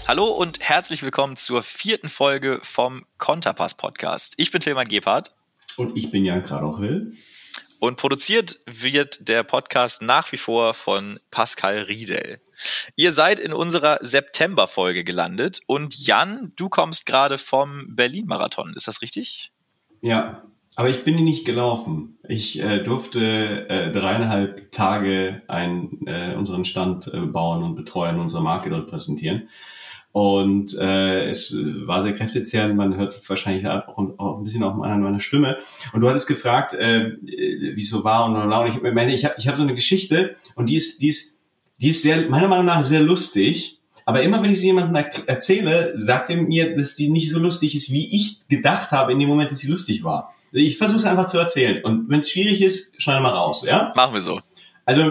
Hallo und herzlich willkommen zur 4. Folge vom Konterpass Podcast. Ich bin Tilman Gebhardt. Und ich bin Jan Kradochwil. Und produziert wird der Podcast nach wie vor von Pascal Riedel. Ihr seid in unserer September-Folge gelandet und Jan, du kommst gerade vom Berlin-Marathon. Ist das richtig? Ja, aber ich bin nicht gelaufen. Ich durfte 3,5 Tage unseren Stand bauen und betreuen, unsere Marke dort präsentieren. Und es war sehr kräftezehrend, man hört es wahrscheinlich auch ein bisschen auf meiner Stimme. Und du hattest gefragt, wie es so war und ich meine, ich hab so eine Geschichte und die ist sehr, meiner Meinung nach sehr lustig. Aber immer wenn ich sie jemandem erzähle, sagt er mir, dass die nicht so lustig ist, wie ich gedacht habe in dem Moment, dass sie lustig war. Ich versuche es einfach zu erzählen. Und wenn es schwierig ist, schneide mal raus, ja? Machen wir so. Also,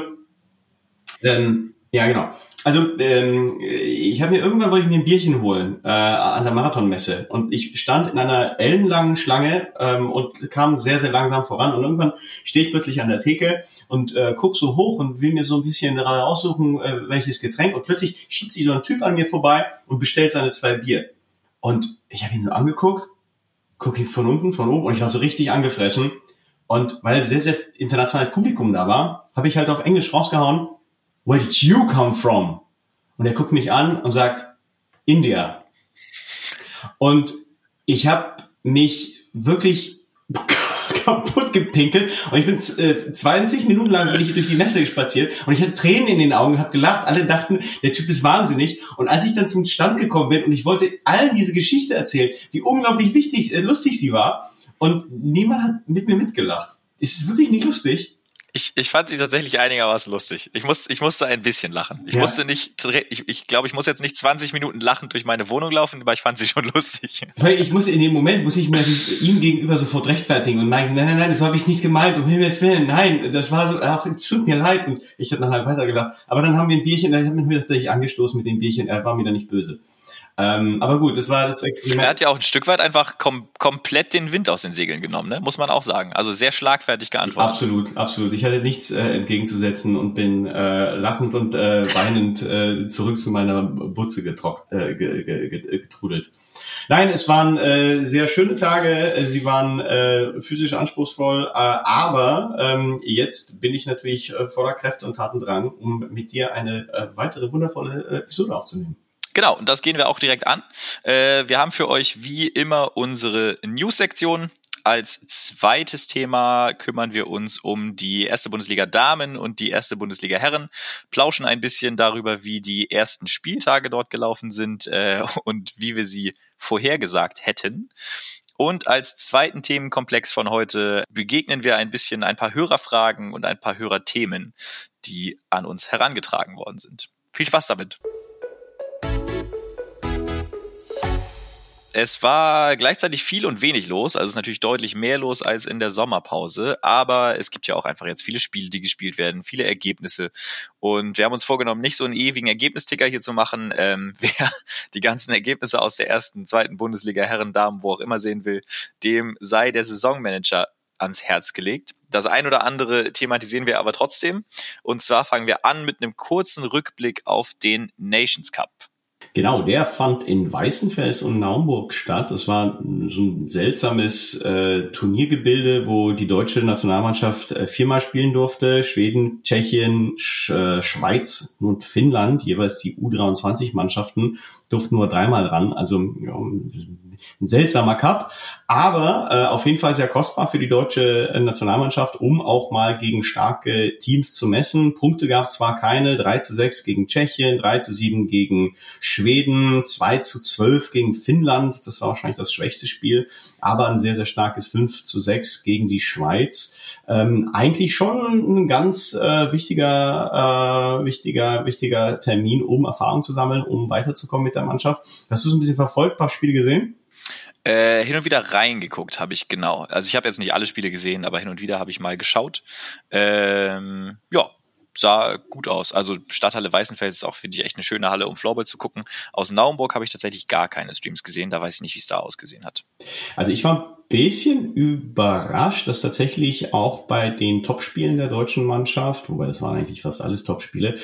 ja, genau. Also, irgendwann wollte ich mir ein Bierchen holen an der Marathonmesse und ich stand in einer ellenlangen Schlange und kam sehr, sehr langsam voran und irgendwann stehe ich plötzlich an der Theke und guck so hoch und will mir so ein bisschen aussuchen, welches Getränk, und plötzlich schiebt sich so ein Typ an mir vorbei und bestellt seine 2 Bier. Und ich habe ihn so angeguckt, gucke ihn von unten, von oben, und ich war so richtig angefressen. Und weil sehr, sehr internationales Publikum da war, habe ich halt auf Englisch rausgehauen: "Where did you come from?" Und er guckt mich an und sagt: "India." Und ich habe mich wirklich kaputt gepinkelt und ich bin 20 Minuten lang durch die Messe spaziert und ich hatte Tränen in den Augen, habe gelacht, alle dachten, der Typ ist wahnsinnig. Und als ich dann zum Stand gekommen bin und ich wollte allen diese Geschichte erzählen, wie unglaublich lustig sie war, und niemand hat mit mir mitgelacht. Es ist wirklich nicht lustig. Ich fand sie tatsächlich einigermaßen lustig. Ich musste ein bisschen lachen. Ich glaube, ich muss jetzt nicht 20 Minuten lachend durch meine Wohnung laufen, aber ich fand sie schon lustig. Weil in dem Moment muss ich mir ihm gegenüber sofort rechtfertigen und meinen, nein, so habe ich nicht gemeint, um Himmels Willen, nein, das war so, ach, es tut mir leid. Und ich habe dann halt weitergelacht. Aber dann haben wir ein Bierchen, ich habe mich tatsächlich angestoßen mit dem Bierchen, er war mir da nicht böse. Aber gut, das war das Experiment. Er hat ja auch ein Stück weit einfach komplett den Wind aus den Segeln genommen, ne? Muss man auch sagen. Also sehr schlagfertig geantwortet. Absolut. Ich hatte nichts entgegenzusetzen und bin lachend und weinend zurück zu meiner Butze getrudelt. Nein, es waren sehr schöne Tage, sie waren physisch anspruchsvoll, aber jetzt bin ich natürlich voller Kräfte und Tatendrang, um mit dir eine weitere wundervolle Episode aufzunehmen. Genau, und das gehen wir auch direkt an. Wir haben für euch wie immer unsere News-Sektion. Als zweites Thema kümmern wir uns um die 1. Bundesliga Damen und die 1. Bundesliga Herren, plauschen ein bisschen darüber, wie die ersten Spieltage dort gelaufen sind und wie wir sie vorhergesagt hätten. Und als zweiten Themenkomplex von heute begegnen wir ein bisschen ein paar Hörerfragen und ein paar Hörerthemen, die an uns herangetragen worden sind. Viel Spaß damit! Es war gleichzeitig viel und wenig los, also es ist natürlich deutlich mehr los als in der Sommerpause, aber es gibt ja auch einfach jetzt viele Spiele, die gespielt werden, viele Ergebnisse, und wir haben uns vorgenommen, nicht so einen ewigen Ergebnisticker hier zu machen. Wer die ganzen Ergebnisse aus der 1., 2. Bundesliga Herren, Damen, wo auch immer sehen will, dem sei der Saisonmanager ans Herz gelegt. Das ein oder andere thematisieren wir aber trotzdem, und zwar fangen wir an mit einem kurzen Rückblick auf den Nations Cup. Genau, der fand in Weißenfels und Naumburg statt. Das war so ein seltsames Turniergebilde, wo die deutsche Nationalmannschaft 4-mal spielen durfte. Schweden, Tschechien, Schweiz und Finnland, jeweils die U23-Mannschaften, durften nur 3-mal ran. Also ja, ein seltsamer Cup, aber auf jeden Fall sehr kostbar für die deutsche Nationalmannschaft, um auch mal gegen starke Teams zu messen. Punkte gab es zwar keine, 3-6 gegen Tschechien, 3-7 gegen Schweden, 2-12 gegen Finnland, das war wahrscheinlich das schwächste Spiel, aber ein sehr, sehr starkes 5-6 gegen die Schweiz. Eigentlich schon ein ganz wichtiger Termin, um Erfahrung zu sammeln, um weiterzukommen mit der Mannschaft. Hast du so ein bisschen verfolgt, ein paar Spiele gesehen? Hin und wieder reingeguckt habe ich, genau. Also ich habe jetzt nicht alle Spiele gesehen, aber hin und wieder habe ich mal geschaut. Ja, sah gut aus. Also Stadthalle Weißenfels ist auch, finde ich, echt eine schöne Halle, um Floorball zu gucken. Aus Naumburg habe ich tatsächlich gar keine Streams gesehen. Da weiß ich nicht, wie es da ausgesehen hat. Also ich war ein bisschen überrascht, dass tatsächlich auch bei den Topspielen der deutschen Mannschaft, wobei das waren eigentlich fast alles Topspiele,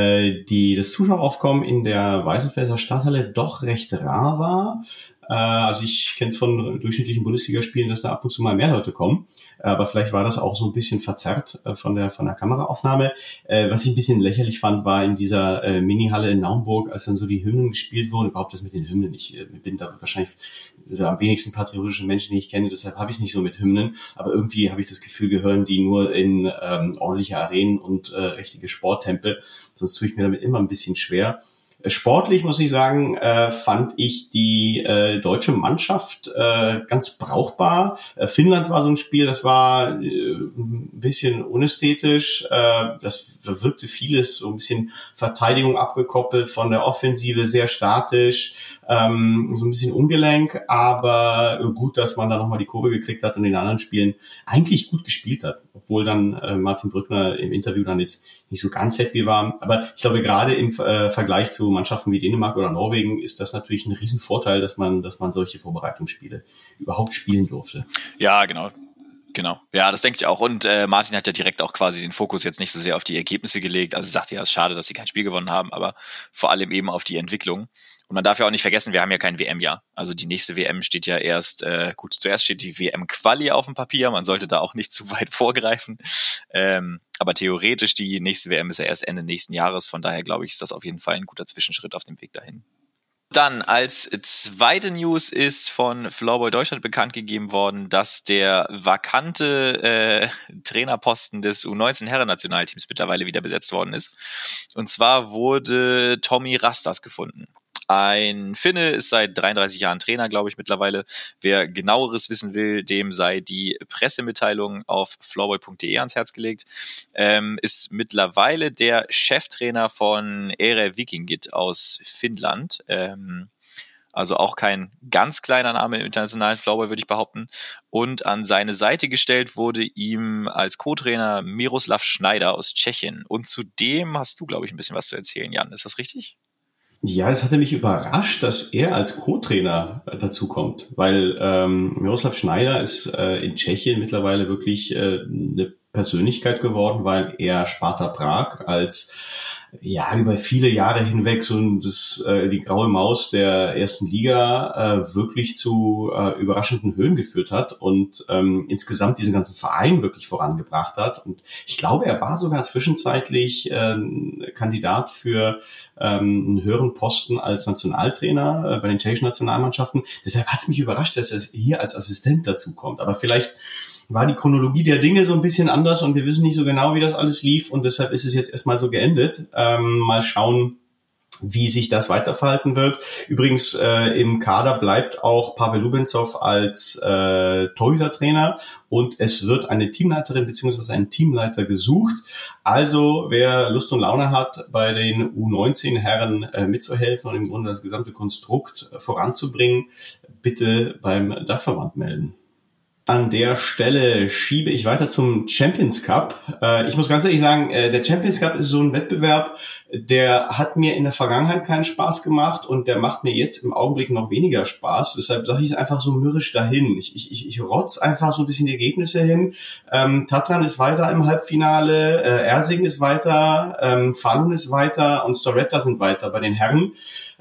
das Zuschaueraufkommen in der Weißenfelser Stadthalle doch recht rar war. Also ich kenne von durchschnittlichen Bundesligaspielen, dass da ab und zu mal mehr Leute kommen. Aber vielleicht war das auch so ein bisschen verzerrt von der Kameraaufnahme. Was ich ein bisschen lächerlich fand, war in dieser Mini-Halle in Naumburg, als dann so die Hymnen gespielt wurden. Überhaupt das mit den Hymnen. Ich bin da wahrscheinlich am wenigsten patriotische Menschen, die ich kenne. Deshalb habe ich es nicht so mit Hymnen. Aber irgendwie habe ich das Gefühl, gehören die nur in ordentliche Arenen und richtige Sporttempel. Sonst tue ich mir damit immer ein bisschen schwer. Sportlich, muss ich sagen, fand ich die deutsche Mannschaft ganz brauchbar. Finnland war so ein Spiel, das war ein bisschen unästhetisch. Das wirkte vieles so ein bisschen Verteidigung abgekoppelt von der Offensive, sehr statisch, so ein bisschen ungelenk, aber gut, dass man da nochmal die Kurve gekriegt hat und in den anderen Spielen eigentlich gut gespielt hat, obwohl dann Martin Brückner im Interview dann jetzt nicht so ganz happy war. Aber ich glaube, gerade im Vergleich zu Mannschaften wie Dänemark oder Norwegen ist das natürlich ein Riesenvorteil, dass man solche Vorbereitungsspiele überhaupt spielen durfte. Ja, genau. Ja, das denke ich auch. Und Martin hat ja direkt auch quasi den Fokus jetzt nicht so sehr auf die Ergebnisse gelegt. Also sagt ja, es ist schade, dass sie kein Spiel gewonnen haben, aber vor allem eben auf die Entwicklung. Und man darf ja auch nicht vergessen, wir haben ja kein WM-Jahr. Also die nächste WM steht ja erst, zuerst steht die WM-Quali auf dem Papier. Man sollte da auch nicht zu weit vorgreifen. Aber theoretisch, die nächste WM ist ja erst Ende nächsten Jahres. Von daher glaube ich, ist das auf jeden Fall ein guter Zwischenschritt auf dem Weg dahin. Dann als zweite News ist von Floorball Deutschland bekannt gegeben worden, dass der vakante Trainerposten des U19-Herren-Nationalteams mittlerweile wieder besetzt worden ist. Und zwar wurde Tommy Rastas gefunden. Ein Finne, ist seit 33 Jahren Trainer, glaube ich, mittlerweile. Wer genaueres wissen will, dem sei die Pressemitteilung auf floorball.de ans Herz gelegt. Ist mittlerweile der Cheftrainer von ERE Vikingit aus Finnland. Also auch kein ganz kleiner Name im internationalen Floorball, würde ich behaupten. Und an seine Seite gestellt wurde ihm als Co-Trainer Miroslav Schneider aus Tschechien. Und zudem hast du, glaube ich, ein bisschen was zu erzählen, Jan. Ist das richtig? Ja, es hatte mich überrascht, dass er als Co-Trainer dazu kommt, weil Miroslav Schneider ist in Tschechien mittlerweile wirklich eine Persönlichkeit geworden, weil er Sparta Prag als über viele Jahre hinweg so die graue Maus der ersten Liga wirklich zu überraschenden Höhen geführt hat und insgesamt diesen ganzen Verein wirklich vorangebracht hat. Und ich glaube, er war sogar zwischenzeitlich Kandidat für einen höheren Posten als Nationaltrainer bei den tschechischen Nationalmannschaften. Deshalb hat es mich überrascht, dass er hier als Assistent dazu kommt. Aber vielleicht war die Chronologie der Dinge so ein bisschen anders und wir wissen nicht so genau, wie das alles lief und deshalb ist es jetzt erstmal so geendet. Mal schauen, wie sich das weiterverhalten wird. Übrigens im Kader bleibt auch Pavel Lubenzov als Torhütertrainer und es wird eine Teamleiterin bzw. ein Teamleiter gesucht. Also wer Lust und Laune hat, bei den U19-Herren mitzuhelfen und im Grunde das gesamte Konstrukt voranzubringen, bitte beim Dachverband melden. An der Stelle schiebe ich weiter zum Champions Cup. Ich muss ganz ehrlich sagen, der Champions Cup ist so ein Wettbewerb, der hat mir in der Vergangenheit keinen Spaß gemacht und der macht mir jetzt im Augenblick noch weniger Spaß. Deshalb sage ich es einfach so mürrisch dahin. Ich rotz einfach so ein bisschen die Ergebnisse hin. Tatran ist weiter im Halbfinale, Ersing ist weiter, Falun ist weiter und Storetta sind weiter bei den Herren.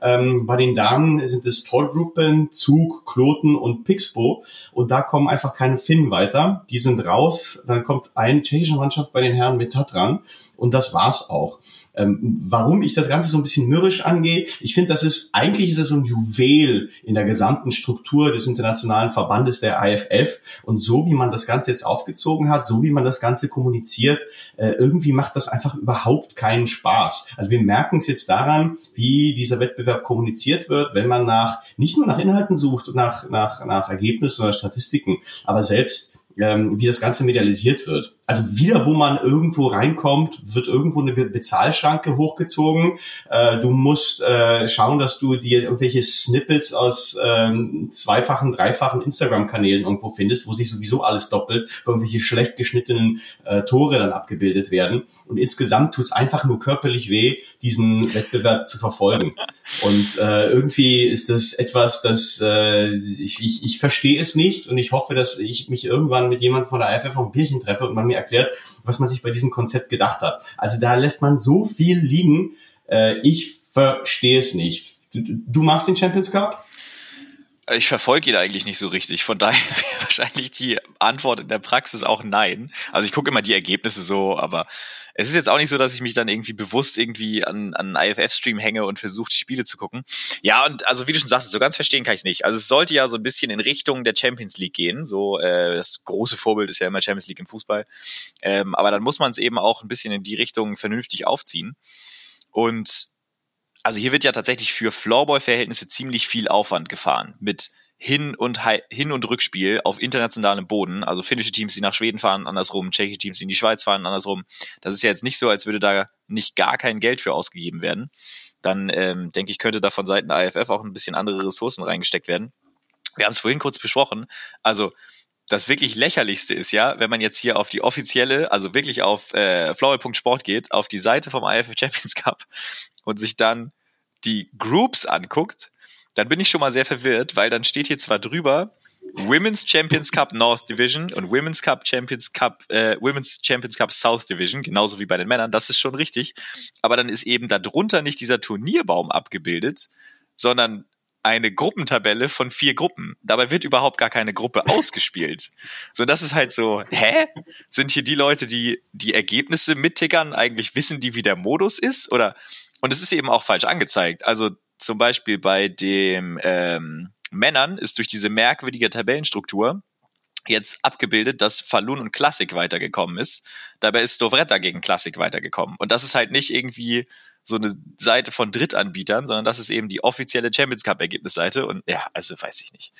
Bei den Damen sind es Tollgruppen, Zug, Kloten und Pixbo und da kommen einfach keine Finnen weiter. Die sind raus, dann kommt eine tschechische Mannschaft bei den Herren mit Tatran und das war's auch. Warum ich das Ganze so ein bisschen mürrisch angehe, ich finde, eigentlich ist es so ein Juwel in der gesamten Struktur des internationalen Verbandes der IFF und so wie man das Ganze jetzt aufgezogen hat, so wie man das Ganze kommuniziert, irgendwie macht das einfach überhaupt keinen Spaß. Also wir merken es jetzt daran, wie dieser Wettbewerb kommuniziert wird, wenn man nicht nur nach Inhalten sucht und nach Ergebnissen oder Statistiken, aber selbst wie das Ganze medialisiert wird. Also wieder, wo man irgendwo reinkommt, wird irgendwo eine Bezahlschranke hochgezogen. Du musst schauen, dass du dir irgendwelche Snippets aus zweifachen, dreifachen Instagram-Kanälen irgendwo findest, wo sich sowieso alles doppelt, wo irgendwelche schlecht geschnittenen Tore dann abgebildet werden. Und insgesamt tut es einfach nur körperlich weh, diesen Wettbewerb zu verfolgen. Und irgendwie ist das etwas, das ich verstehe es nicht, und ich hoffe, dass ich mich irgendwann mit jemandem von der IFF auf ein Bierchen treffe und man mir erklärt, was man sich bei diesem Konzept gedacht hat. Also da lässt man so viel liegen. Ich verstehe es nicht. Du magst den Champions Cup? Ich verfolge ihn eigentlich nicht so richtig. Von daher wäre wahrscheinlich die Antwort in der Praxis auch nein. Also ich gucke immer die Ergebnisse so, aber es ist jetzt auch nicht so, dass ich mich dann irgendwie bewusst irgendwie an einen IFF-Stream hänge und versuche, die Spiele zu gucken. Ja, und also wie du schon sagtest, so ganz verstehen kann ich es nicht. Also es sollte ja so ein bisschen in Richtung der Champions League gehen. So das große Vorbild ist ja immer Champions League im Fußball. Aber dann muss man es eben auch ein bisschen in die Richtung vernünftig aufziehen. Und also hier wird ja tatsächlich für Floorball-Verhältnisse ziemlich viel Aufwand gefahren mit Hin- und Rückspiel auf internationalem Boden. Also finnische Teams, die nach Schweden fahren, andersrum, tschechische Teams, die in die Schweiz fahren, andersrum. Das ist ja jetzt nicht so, als würde da nicht gar kein Geld für ausgegeben werden. Dann denke ich, könnte da von Seiten der IFF auch ein bisschen andere Ressourcen reingesteckt werden. Wir haben es vorhin kurz besprochen. Also das wirklich Lächerlichste ist ja, wenn man jetzt hier auf die offizielle, also wirklich auf floorball.sport geht, auf die Seite vom IFF Champions Cup und sich dann die Groups anguckt, dann bin ich schon mal sehr verwirrt, weil dann steht hier zwar drüber Women's Champions Cup North Division und Women's Champions Cup South Division, genauso wie bei den Männern, das ist schon richtig, aber dann ist eben darunter nicht dieser Turnierbaum abgebildet, sondern eine Gruppentabelle von 4 Gruppen. Dabei wird überhaupt gar keine Gruppe ausgespielt. So, das ist halt so, sind hier die Leute, die die Ergebnisse mittickern, eigentlich wissen die, wie der Modus ist? Oder, und es ist eben auch falsch angezeigt. Also zum Beispiel bei den Männern ist durch diese merkwürdige Tabellenstruktur jetzt abgebildet, dass Falun und Classic weitergekommen ist. Dabei ist Stovretta gegen Classic weitergekommen. Und das ist halt nicht irgendwie so eine Seite von Drittanbietern, sondern das ist eben die offizielle Champions Cup Ergebnisseite. Und ja, also weiß ich nicht.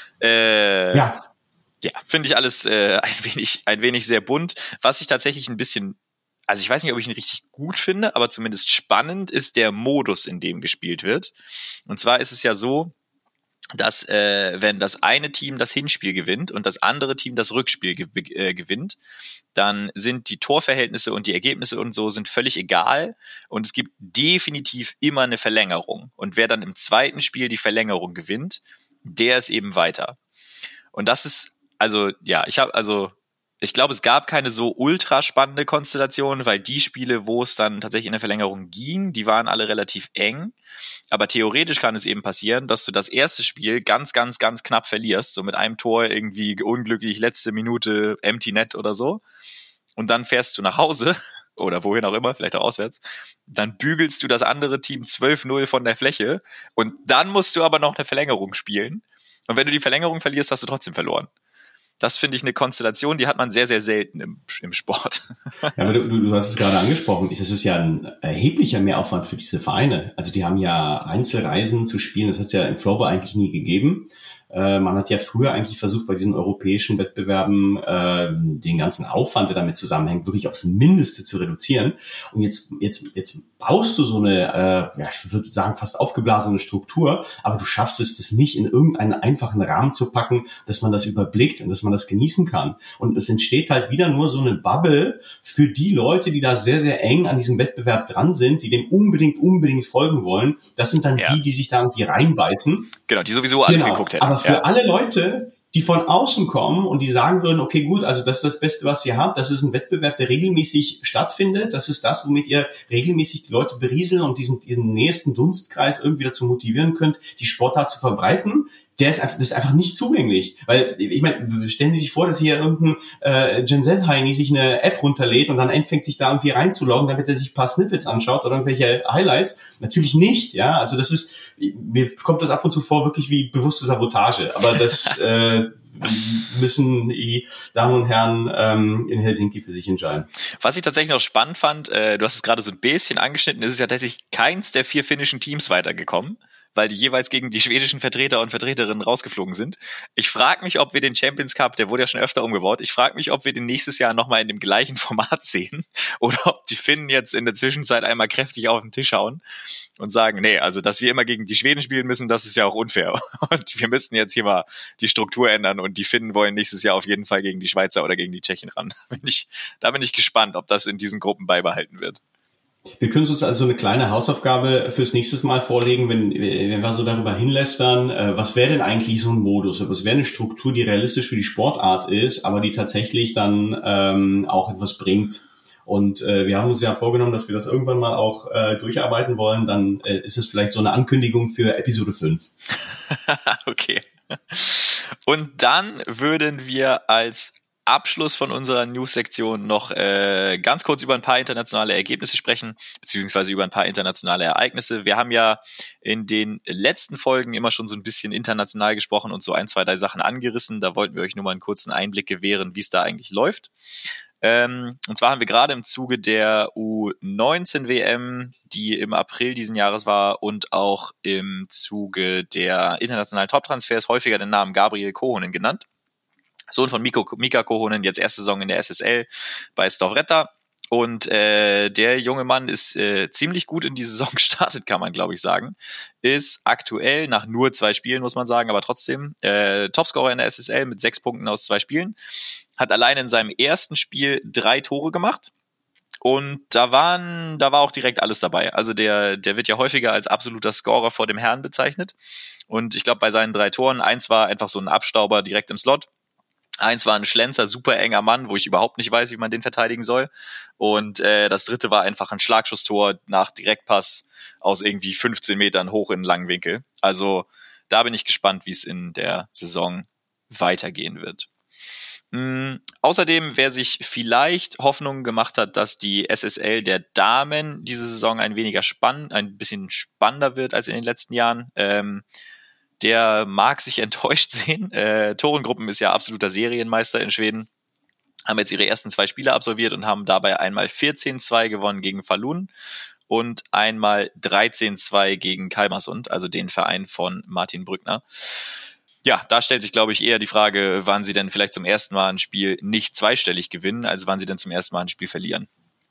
Ja, finde ich alles ein wenig sehr bunt. Was ich tatsächlich ein bisschen, also ich weiß nicht, ob ich ihn richtig gut finde, aber zumindest spannend ist der Modus, in dem gespielt wird. Und zwar ist es ja so, dass wenn das eine Team das Hinspiel gewinnt und das andere Team das Rückspiel gewinnt, dann sind die Torverhältnisse und die Ergebnisse und so sind völlig egal und es gibt definitiv immer eine Verlängerung. Und wer dann im zweiten Spiel die Verlängerung gewinnt, der ist eben weiter. Und das ist, also ja, ich glaube, es gab keine so ultra spannende Konstellation, weil die Spiele, wo es dann tatsächlich in der Verlängerung ging, die waren alle relativ eng. Aber theoretisch kann es eben passieren, dass du das erste Spiel ganz, ganz, ganz knapp verlierst, so mit einem Tor irgendwie unglücklich, letzte Minute, Empty Net oder so. Und dann fährst du nach Hause oder wohin auch immer, vielleicht auch auswärts. Dann bügelst du das andere Team 12-0 von der Fläche und dann musst du aber noch eine Verlängerung spielen. Und wenn du die Verlängerung verlierst, hast du trotzdem verloren. Das finde ich eine Konstellation, die hat man sehr, sehr selten im Sport. Ja, aber du hast es gerade angesprochen. Das ist ja ein erheblicher Mehraufwand für diese Vereine. Also die haben ja Einzelreisen zu spielen. Das hat es ja im Floorball eigentlich nie gegeben. Man hat ja früher eigentlich versucht, bei diesen europäischen Wettbewerben den ganzen Aufwand, der damit zusammenhängt, wirklich aufs Mindeste zu reduzieren. Und jetzt baust du so eine, ich würde sagen, fast aufgeblasene Struktur, aber du schaffst es, das nicht in irgendeinen einfachen Rahmen zu packen, dass man das überblickt und dass man das genießen kann. Und es entsteht halt wieder nur so eine Bubble für die Leute, die da sehr, sehr eng an diesem Wettbewerb dran sind, die dem unbedingt folgen wollen. Das sind dann die sich da irgendwie reinbeißen. Genau, die sowieso alles geguckt hätten. Aber für alle Leute, die von außen kommen und die sagen würden, okay, gut, also das ist das Beste, was ihr habt, das ist ein Wettbewerb, der regelmäßig stattfindet, das ist das, womit ihr regelmäßig die Leute berieseln und diesen nächsten Dunstkreis irgendwie dazu motivieren könnt, die Sportart zu verbreiten, das ist einfach nicht zugänglich. Weil, ich meine, stellen Sie sich vor, dass hier irgendein Gen Z-Heini sich eine App runterlädt und dann anfängt sich da irgendwie reinzuloggen, damit er sich ein paar Snippets anschaut oder irgendwelche Highlights. Natürlich nicht, ja. Also das ist, mir kommt das ab und zu vor wirklich wie bewusste Sabotage. Aber das müssen die Damen und Herren in Helsinki für sich entscheiden. Was ich tatsächlich noch spannend fand, du hast es gerade so ein bisschen angeschnitten, es ist ja tatsächlich keins der 4 finnischen Teams weitergekommen. weil die jeweils gegen die schwedischen Vertreter und Vertreterinnen rausgeflogen sind. Ich frage mich, ob wir den Champions Cup, der wurde ja schon öfter umgebaut, ich frage mich, ob wir den nächstes Jahr nochmal in dem gleichen Format sehen oder ob die Finnen jetzt in der Zwischenzeit einmal kräftig auf den Tisch hauen und sagen, nee, also dass wir immer gegen die Schweden spielen müssen, das ist ja auch unfair. Und wir müssten jetzt hier mal die Struktur ändern und die Finnen wollen nächstes Jahr auf jeden Fall gegen die Schweizer oder gegen die Tschechen ran. Da bin ich gespannt, ob das in diesen Gruppen beibehalten wird. Wir können uns also eine kleine Hausaufgabe fürs nächste Mal vorlegen, wenn wir so darüber hinlästern, was wäre denn eigentlich so ein Modus? Was wäre eine Struktur, die realistisch für die Sportart ist, aber die tatsächlich dann auch etwas bringt? Und wir haben uns ja vorgenommen, dass wir das irgendwann mal auch durcharbeiten wollen. Dann ist es vielleicht so eine Ankündigung für Episode 5. Okay. Und dann würden wir als Abschluss von unserer News-Sektion noch ganz kurz über ein paar internationale Ergebnisse sprechen, beziehungsweise über ein paar internationale Ereignisse. Wir haben ja in den letzten Folgen immer schon so ein bisschen international gesprochen und so 1, 2, 3 Sachen angerissen. Da wollten wir euch nur mal einen kurzen Einblick gewähren, wie es da eigentlich läuft. Und zwar haben wir gerade im Zuge der U19-WM, die im April diesen Jahres war, und auch im Zuge der internationalen Top-Transfers häufiger den Namen Gabriel Kohonen genannt. Sohn von Mika Kohonen, jetzt erste Saison in der SSL bei Stavret. Und der junge Mann ist ziemlich gut in die Saison gestartet, kann man, glaube ich, sagen. Ist aktuell nach nur 2 Spielen, muss man sagen, aber trotzdem Topscorer in der SSL mit 6 Punkten aus 2 Spielen. Hat allein in seinem ersten Spiel 3 Tore gemacht. Und da war auch direkt alles dabei. Also der wird ja häufiger als absoluter Scorer vor dem Herrn bezeichnet. Und ich glaube, bei seinen 3 Toren, 1 war einfach so ein Abstauber direkt im Slot. 1 war ein Schlenzer, super enger Mann, wo ich überhaupt nicht weiß, wie man den verteidigen soll. Und das 3. war einfach ein Schlagschusstor nach Direktpass aus irgendwie 15 Metern hoch in einen langen Winkel. Also da bin ich gespannt, wie es in der Saison weitergehen wird. Außerdem, wer sich vielleicht Hoffnungen gemacht hat, dass die SSL der Damen diese Saison ein bisschen spannender wird als in den letzten Jahren, der mag sich enttäuscht sehen. Thorengruppen ist ja absoluter Serienmeister in Schweden, haben jetzt ihre ersten 2 Spiele absolviert und haben dabei einmal 14-2 gewonnen gegen Falun und einmal 13-2 gegen Kalmarsund, also den Verein von Martin Brückner. Ja, da stellt sich, glaube ich, eher die Frage, wann sie denn vielleicht zum ersten Mal ein Spiel nicht zweistellig gewinnen, als wann sie denn zum ersten Mal ein Spiel verlieren.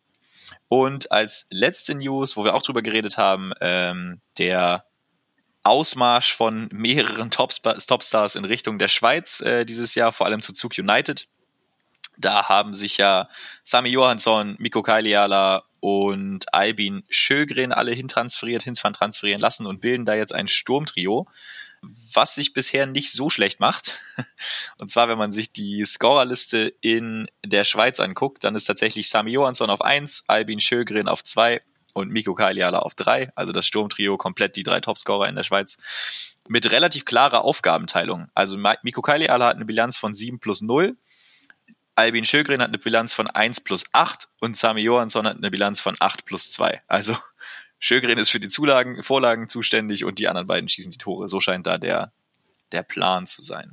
Und als letzte News, wo wir auch drüber geredet haben, der Ausmarsch von mehreren Topstars in Richtung der Schweiz dieses Jahr, vor allem zu Zug United. Da haben sich ja Sami Johansson, Mikko Kailiala und Albin Sjögren alle transferieren lassen und bilden da jetzt ein Sturmtrio, was sich bisher nicht so schlecht macht. Und zwar, wenn man sich die Scorerliste in der Schweiz anguckt, dann ist tatsächlich Sami Johansson auf 1, Albin Sjögren auf 2 und Mikko Kailiala auf 3. Also das Sturmtrio komplett die 3 Topscorer in der Schweiz. Mit relativ klarer Aufgabenteilung. Also Mikko Kailiala hat eine Bilanz von 7+0. Albin Sjögren hat eine Bilanz von 1+8 und Sami Johansson hat eine Bilanz von 8+2. Also Sjögren ist für die Vorlagen zuständig und die anderen beiden schießen die Tore. So scheint da der Plan zu sein.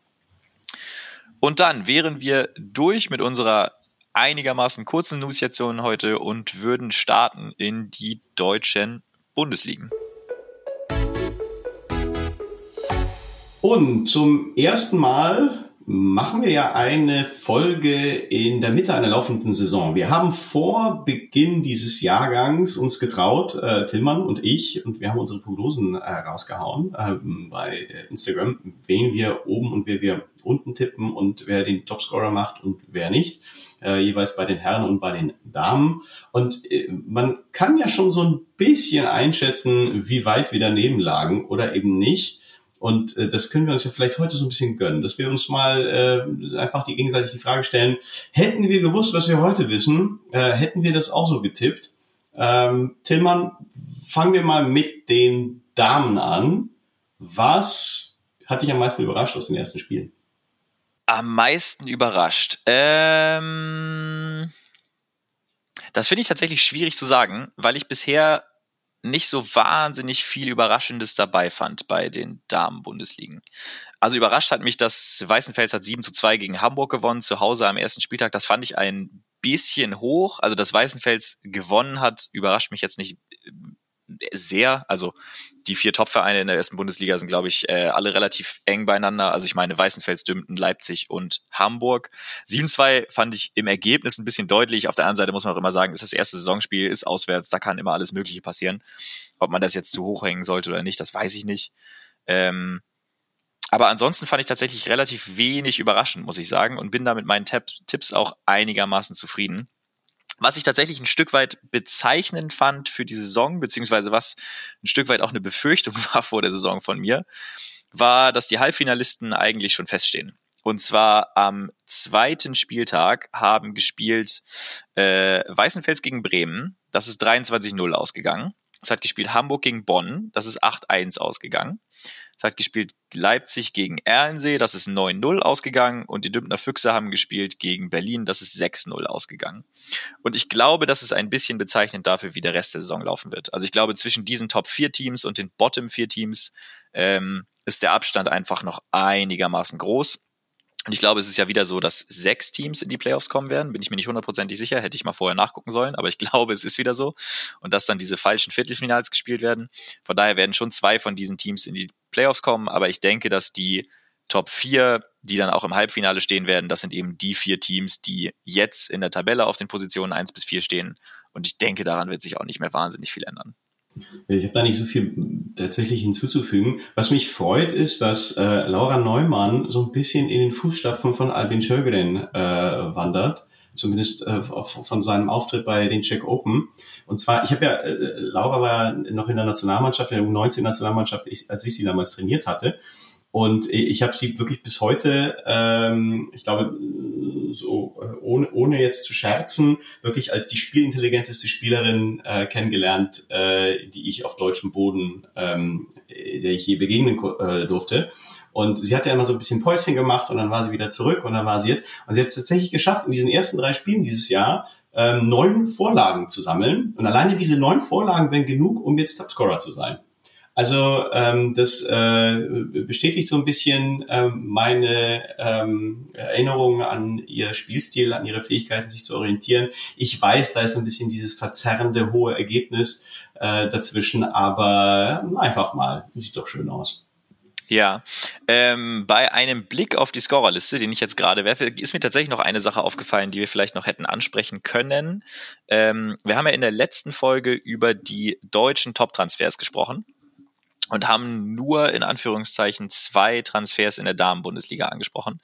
Und dann wären wir durch mit unserer einigermaßen kurzen News-Sektion heute und würden starten in die deutschen Bundesligen. Und zum ersten Mal machen wir ja eine Folge in der Mitte einer laufenden Saison. Wir haben vor Beginn dieses Jahrgangs uns getraut, Tillmann und ich, und wir haben unsere Prognosen rausgehauen bei Instagram, wen wir oben und wer wir unten tippen und wer den Topscorer macht und wer nicht, jeweils bei den Herren und bei den Damen. Und man kann ja schon so ein bisschen einschätzen, wie weit wir daneben lagen oder eben nicht. Und das können wir uns ja vielleicht heute so ein bisschen gönnen, dass wir uns mal einfach gegenseitig die Frage stellen, hätten wir gewusst, was wir heute wissen, hätten wir das auch so getippt? Tillmann, fangen wir mal mit den Damen an. Was hat dich am meisten überrascht aus den ersten Spielen? Am meisten überrascht? Das finde ich tatsächlich schwierig zu sagen, weil ich bisher nicht so wahnsinnig viel Überraschendes dabei fand bei den Damen-Bundesligen. Also überrascht hat mich, dass Weißenfels hat 7:2 gegen Hamburg gewonnen, zu Hause am ersten Spieltag. Das fand ich ein bisschen hoch. Also dass Weißenfels gewonnen hat, überrascht mich jetzt nicht sehr. Also die 4 Top-Vereine in der ersten Bundesliga sind, glaube ich, alle relativ eng beieinander. Also ich meine Weißenfels, Dümpen, Leipzig und Hamburg. 7-2 fand ich im Ergebnis ein bisschen deutlich. Auf der anderen Seite muss man auch immer sagen, ist das erste Saisonspiel, ist auswärts, da kann immer alles Mögliche passieren. Ob man das jetzt zu hoch hängen sollte oder nicht, das weiß ich nicht. Aber ansonsten fand ich tatsächlich relativ wenig überraschend, muss ich sagen, und bin da mit meinen Tipps auch einigermaßen zufrieden. Was ich tatsächlich ein Stück weit bezeichnend fand für die Saison, beziehungsweise was ein Stück weit auch eine Befürchtung war vor der Saison von mir, war, dass die Halbfinalisten eigentlich schon feststehen. Und zwar am 2. Spieltag haben gespielt Weißenfels gegen Bremen, das ist 23-0 ausgegangen. Es hat gespielt Hamburg gegen Bonn, das ist 8-1 ausgegangen. Es hat gespielt Leipzig gegen Erlensee, das ist 9-0 ausgegangen. Und die Dümpener Füchse haben gespielt gegen Berlin, das ist 6-0 ausgegangen. Und ich glaube, das ist ein bisschen bezeichnend dafür, wie der Rest der Saison laufen wird. Also ich glaube, zwischen diesen Top-4-Teams und den Bottom-4-Teams ist der Abstand einfach noch einigermaßen groß. Und ich glaube, es ist ja wieder so, dass 6 Teams in die Playoffs kommen werden. Bin ich mir nicht hundertprozentig sicher, hätte ich mal vorher nachgucken sollen. Aber ich glaube, es ist wieder so. Und dass dann diese falschen Viertelfinals gespielt werden. Von daher werden schon 2 von diesen Teams in die Playoffs kommen. Aber ich denke, dass die Top 4, die dann auch im Halbfinale stehen werden, das sind eben die 4 Teams, die jetzt in der Tabelle auf den Positionen 1-4 stehen. Und ich denke, daran wird sich auch nicht mehr wahnsinnig viel ändern. Ich habe da nicht so viel tatsächlich hinzuzufügen. Was mich freut, ist, dass Laura Neumann so ein bisschen in den Fußstapfen von Albin Sjögren wandert. Zumindest von seinem Auftritt bei den Czech Open. Und zwar, Laura war ja noch in der Nationalmannschaft, in der U19-Nationalmannschaft, als ich sie damals trainiert hatte. Und ich habe sie wirklich bis heute, ich glaube, so ohne jetzt zu scherzen, wirklich als die spielintelligenteste Spielerin kennengelernt, die ich auf deutschem Boden, der ich je begegnen durfte. Und sie hat ja immer so ein bisschen Päuschen gemacht und dann war sie wieder zurück und dann war sie jetzt. Und sie hat es tatsächlich geschafft, in diesen ersten 3 Spielen dieses Jahr 9 Vorlagen zu sammeln. Und alleine diese 9 Vorlagen wären genug, um jetzt Topscorer zu sein. Also das bestätigt so ein bisschen meine Erinnerung an ihr Spielstil, an ihre Fähigkeiten, sich zu orientieren. Ich weiß, da ist so ein bisschen dieses verzerrende hohe Ergebnis dazwischen, aber einfach mal, sieht doch schön aus. Ja, bei einem Blick auf die Scorerliste, den ich jetzt gerade werfe, ist mir tatsächlich noch eine Sache aufgefallen, die wir vielleicht noch hätten ansprechen können. Wir haben ja in der letzten Folge über die deutschen Top-Transfers gesprochen und haben nur in Anführungszeichen 2 Transfers in der Damen-Bundesliga angesprochen.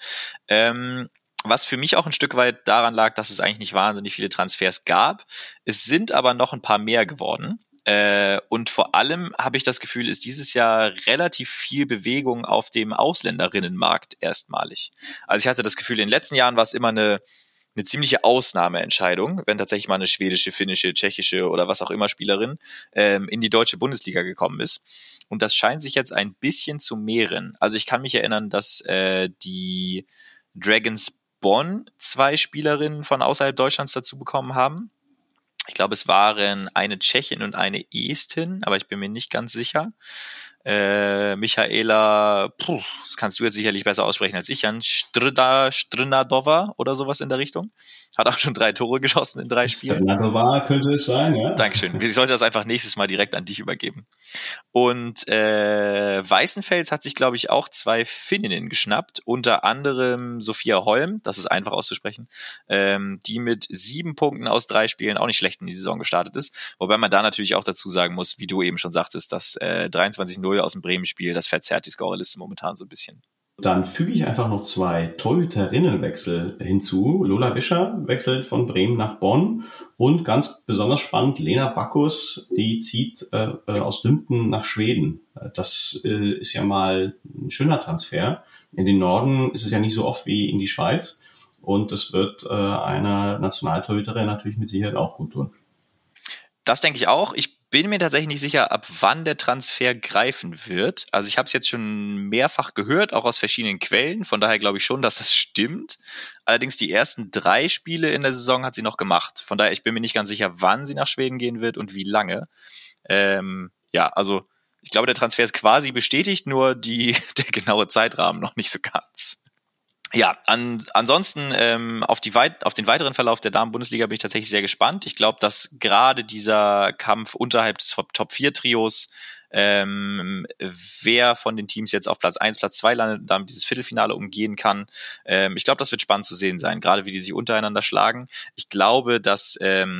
Was für mich auch ein Stück weit daran lag, dass es eigentlich nicht wahnsinnig viele Transfers gab. Es sind aber noch ein paar mehr geworden. Und vor allem habe ich das Gefühl, ist dieses Jahr relativ viel Bewegung auf dem Ausländerinnenmarkt erstmalig. Also ich hatte das Gefühl, in den letzten Jahren war es immer eine ziemliche Ausnahmeentscheidung, wenn tatsächlich mal eine schwedische, finnische, tschechische oder was auch immer Spielerin in die deutsche Bundesliga gekommen ist. Und das scheint sich jetzt ein bisschen zu mehren. Also ich kann mich erinnern, dass die Dragons Bonn 2 Spielerinnen von außerhalb Deutschlands dazu bekommen haben. Ich glaube, es waren eine Tschechin und eine Estin, aber ich bin mir nicht ganz sicher. Michaela, das kannst du jetzt sicherlich besser aussprechen als ich, Jan Strnadova oder sowas in der Richtung. Hat auch schon 3 Tore geschossen in 3 Spielen. Strnadova könnte es sein, ja. Dankeschön. Ich sollte das einfach nächstes Mal direkt an dich übergeben. Und Weißenfels hat sich, glaube ich, auch 2 Finninnen geschnappt, unter anderem Sophia Holm, das ist einfach auszusprechen, die mit 7 Punkten aus 3 Spielen auch nicht schlecht in die Saison gestartet ist. Wobei man da natürlich auch dazu sagen muss, wie du eben schon sagtest, dass 23-0 aus dem Bremen-Spiel, das verzerrt die Scorerliste momentan so ein bisschen. Dann füge ich einfach noch 2 Torhüterinnenwechsel hinzu. Lola Wischer wechselt von Bremen nach Bonn und ganz besonders spannend, Lena Backus, die zieht aus Dümpen nach Schweden. Das ist ja mal ein schöner Transfer. In den Norden ist es ja nicht so oft wie in die Schweiz und das wird einer Nationaltorhüterin natürlich mit Sicherheit auch gut tun. Das denke ich auch. Ich bin mir tatsächlich nicht sicher, ab wann der Transfer greifen wird. Also ich habe es jetzt schon mehrfach gehört, auch aus verschiedenen Quellen. Von daher glaube ich schon, dass das stimmt. Allerdings die ersten 3 Spiele in der Saison hat sie noch gemacht. Von daher, ich bin mir nicht ganz sicher, wann sie nach Schweden gehen wird und wie lange. Also ich glaube, der Transfer ist quasi bestätigt, nur der genaue Zeitrahmen noch nicht so ganz. Ja, ansonsten auf den weiteren Verlauf der Damen-Bundesliga bin ich tatsächlich sehr gespannt. Ich glaube, dass gerade dieser Kampf unterhalb des Top-4-Trios wer von den Teams jetzt auf Platz 1, Platz 2 landet und damit dieses Viertelfinale umgehen kann. Ich glaube, das wird spannend zu sehen sein, gerade wie die sich untereinander schlagen. Ich glaube, dass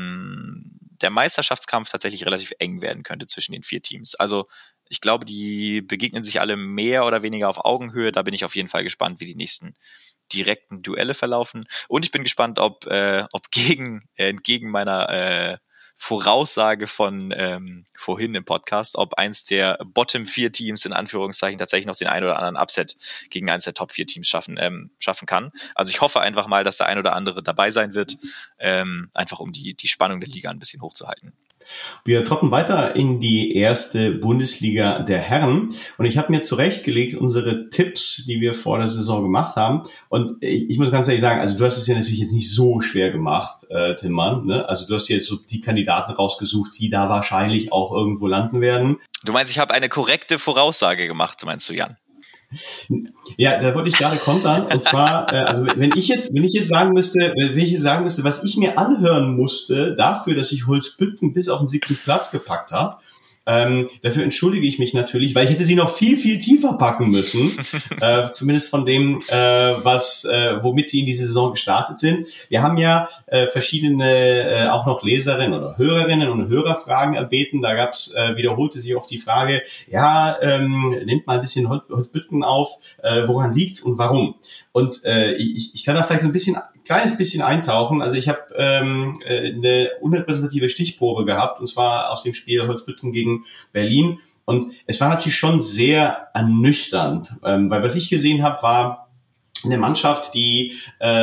der Meisterschaftskampf tatsächlich relativ eng werden könnte zwischen den 4 Teams. Also ich glaube, die begegnen sich alle mehr oder weniger auf Augenhöhe. Da bin ich auf jeden Fall gespannt, wie die nächsten direkten Duelle verlaufen. Und ich bin gespannt, ob entgegen meiner Voraussage von vorhin im Podcast, ob eins der Bottom 4 Teams in Anführungszeichen tatsächlich noch den ein oder anderen Upset gegen eins der Top 4 Teams schaffen kann. Also ich hoffe einfach mal, dass der ein oder andere dabei sein wird, einfach um die Spannung der Liga ein bisschen hochzuhalten. Wir trotten weiter in die erste Bundesliga der Herren und ich habe mir zurechtgelegt unsere Tipps, die wir vor der Saison gemacht haben, und ich muss ganz ehrlich sagen, also du hast es ja natürlich jetzt nicht so schwer gemacht, Tillmann, ne? Also du hast jetzt so die Kandidaten rausgesucht, die da wahrscheinlich auch irgendwo landen werden. Du meinst, ich habe eine korrekte Voraussage gemacht, meinst du, Jan? Ja, da wollte ich gerade kontern. Und zwar, also wenn ich jetzt sagen müsste, was ich mir anhören musste dafür, dass ich Holzbüttgen bis auf den 7. Platz gepackt habe, dafür entschuldige ich mich natürlich, weil ich hätte sie noch viel, viel tiefer packen müssen. Zumindest von dem, womit sie in diese Saison gestartet sind. Wir haben ja verschiedene auch noch Leserinnen oder Hörerinnen und Hörerfragen erbeten. Da wiederholte sich oft die Frage, nehmt mal ein bisschen Holzbüttgen auf, woran liegt's und warum? Und ich kann da vielleicht so ein kleines bisschen eintauchen. Also ich habe eine unrepräsentative Stichprobe gehabt, und zwar aus dem Spiel Holzbüttgen gegen Berlin. Und es war natürlich schon sehr ernüchternd, weil was ich gesehen habe, war eine Mannschaft, die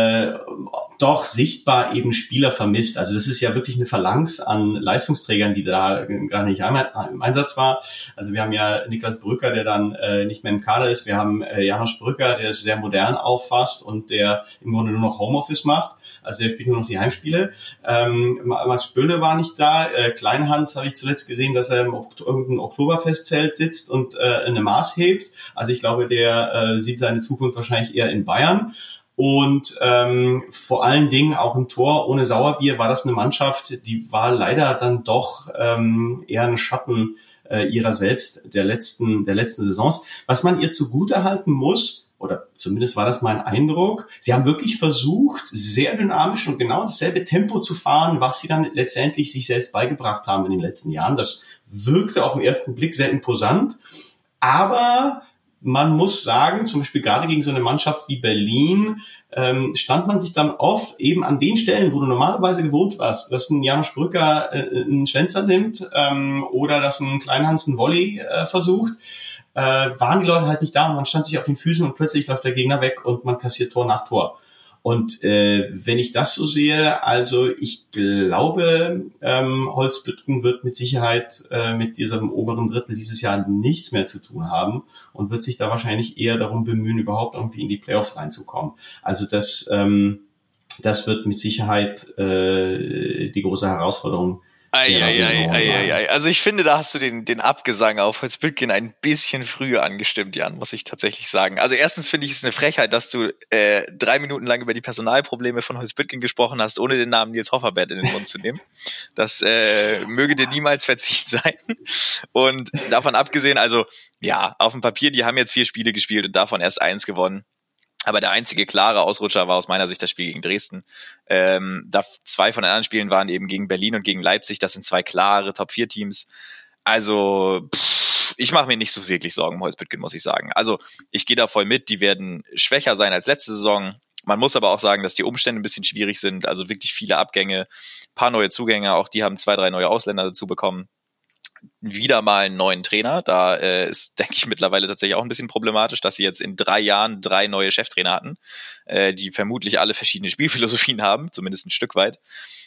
doch sichtbar eben Spieler vermisst. Also das ist ja wirklich eine Phalanx an Leistungsträgern, die da gerade nicht im Einsatz war. Also wir haben ja Niklas Brücker, der dann nicht mehr im Kader ist. Wir haben Janosch Brücker, der es sehr modern auffasst und der im Grunde nur noch Homeoffice macht. Also der spielt nur noch die Heimspiele. Max Böhle war nicht da. Kleinhans habe ich zuletzt gesehen, dass er im irgendeinem Oktoberfestzelt sitzt und eine Maß hebt. Also ich glaube, der sieht seine Zukunft wahrscheinlich eher in Bayern. Und vor allen Dingen auch im Tor ohne Sauerbier war das eine Mannschaft, die war leider dann doch eher ein Schatten ihrer selbst der letzten Saisons. Was man ihr zugutehalten muss, oder zumindest war das mein Eindruck, sie haben wirklich versucht, sehr dynamisch und genau dasselbe Tempo zu fahren, was sie dann letztendlich sich selbst beigebracht haben in den letzten Jahren. Das wirkte auf den ersten Blick sehr imposant, aber man muss sagen, zum Beispiel gerade gegen so eine Mannschaft wie Berlin, stand man sich dann oft eben an den Stellen, wo du normalerweise gewohnt warst, dass ein Janosch Brücker einen Schlenzer nimmt oder dass ein Kleinhans einen Volley versucht, waren die Leute halt nicht da und man stand sich auf den Füßen und plötzlich läuft der Gegner weg und man kassiert Tor nach Tor. Und wenn ich das so sehe, also ich glaube, Holzbüttgen wird mit Sicherheit mit diesem oberen Drittel dieses Jahr nichts mehr zu tun haben und wird sich da wahrscheinlich eher darum bemühen, überhaupt irgendwie in die Playoffs reinzukommen. Also das wird mit Sicherheit die große Herausforderung. Also ich finde, da hast du den Abgesang auf Holzbüttgen ein bisschen früh angestimmt, Jan, muss ich tatsächlich sagen. Also erstens finde ich es eine Frechheit, dass du 3 Minuten lang über die Personalprobleme von Holzbüttgen gesprochen hast, ohne den Namen Nils Hofferbert in den Mund zu nehmen. Das möge dir niemals verziehen sein. Und davon abgesehen, also ja, auf dem Papier, die haben jetzt 4 Spiele gespielt und davon erst 1 gewonnen. Aber der einzige klare Ausrutscher war aus meiner Sicht das Spiel gegen Dresden. 2 von den anderen Spielen waren eben gegen Berlin und gegen Leipzig. Das sind 2 klare Top-4-Teams. Also ich mache mir nicht so wirklich Sorgen um Holzbüttgen, muss ich sagen. Also ich gehe da voll mit. Die werden schwächer sein als letzte Saison. Man muss aber auch sagen, dass die Umstände ein bisschen schwierig sind. Also wirklich viele Abgänge, paar neue Zugänge. Auch die haben 2, 3 neue Ausländer dazu bekommen. Wieder mal einen neuen Trainer. Da ist, denke ich, mittlerweile tatsächlich auch ein bisschen problematisch, dass sie jetzt in 3 Jahren 3 neue Cheftrainer hatten, die vermutlich alle verschiedene Spielphilosophien haben, zumindest ein Stück weit.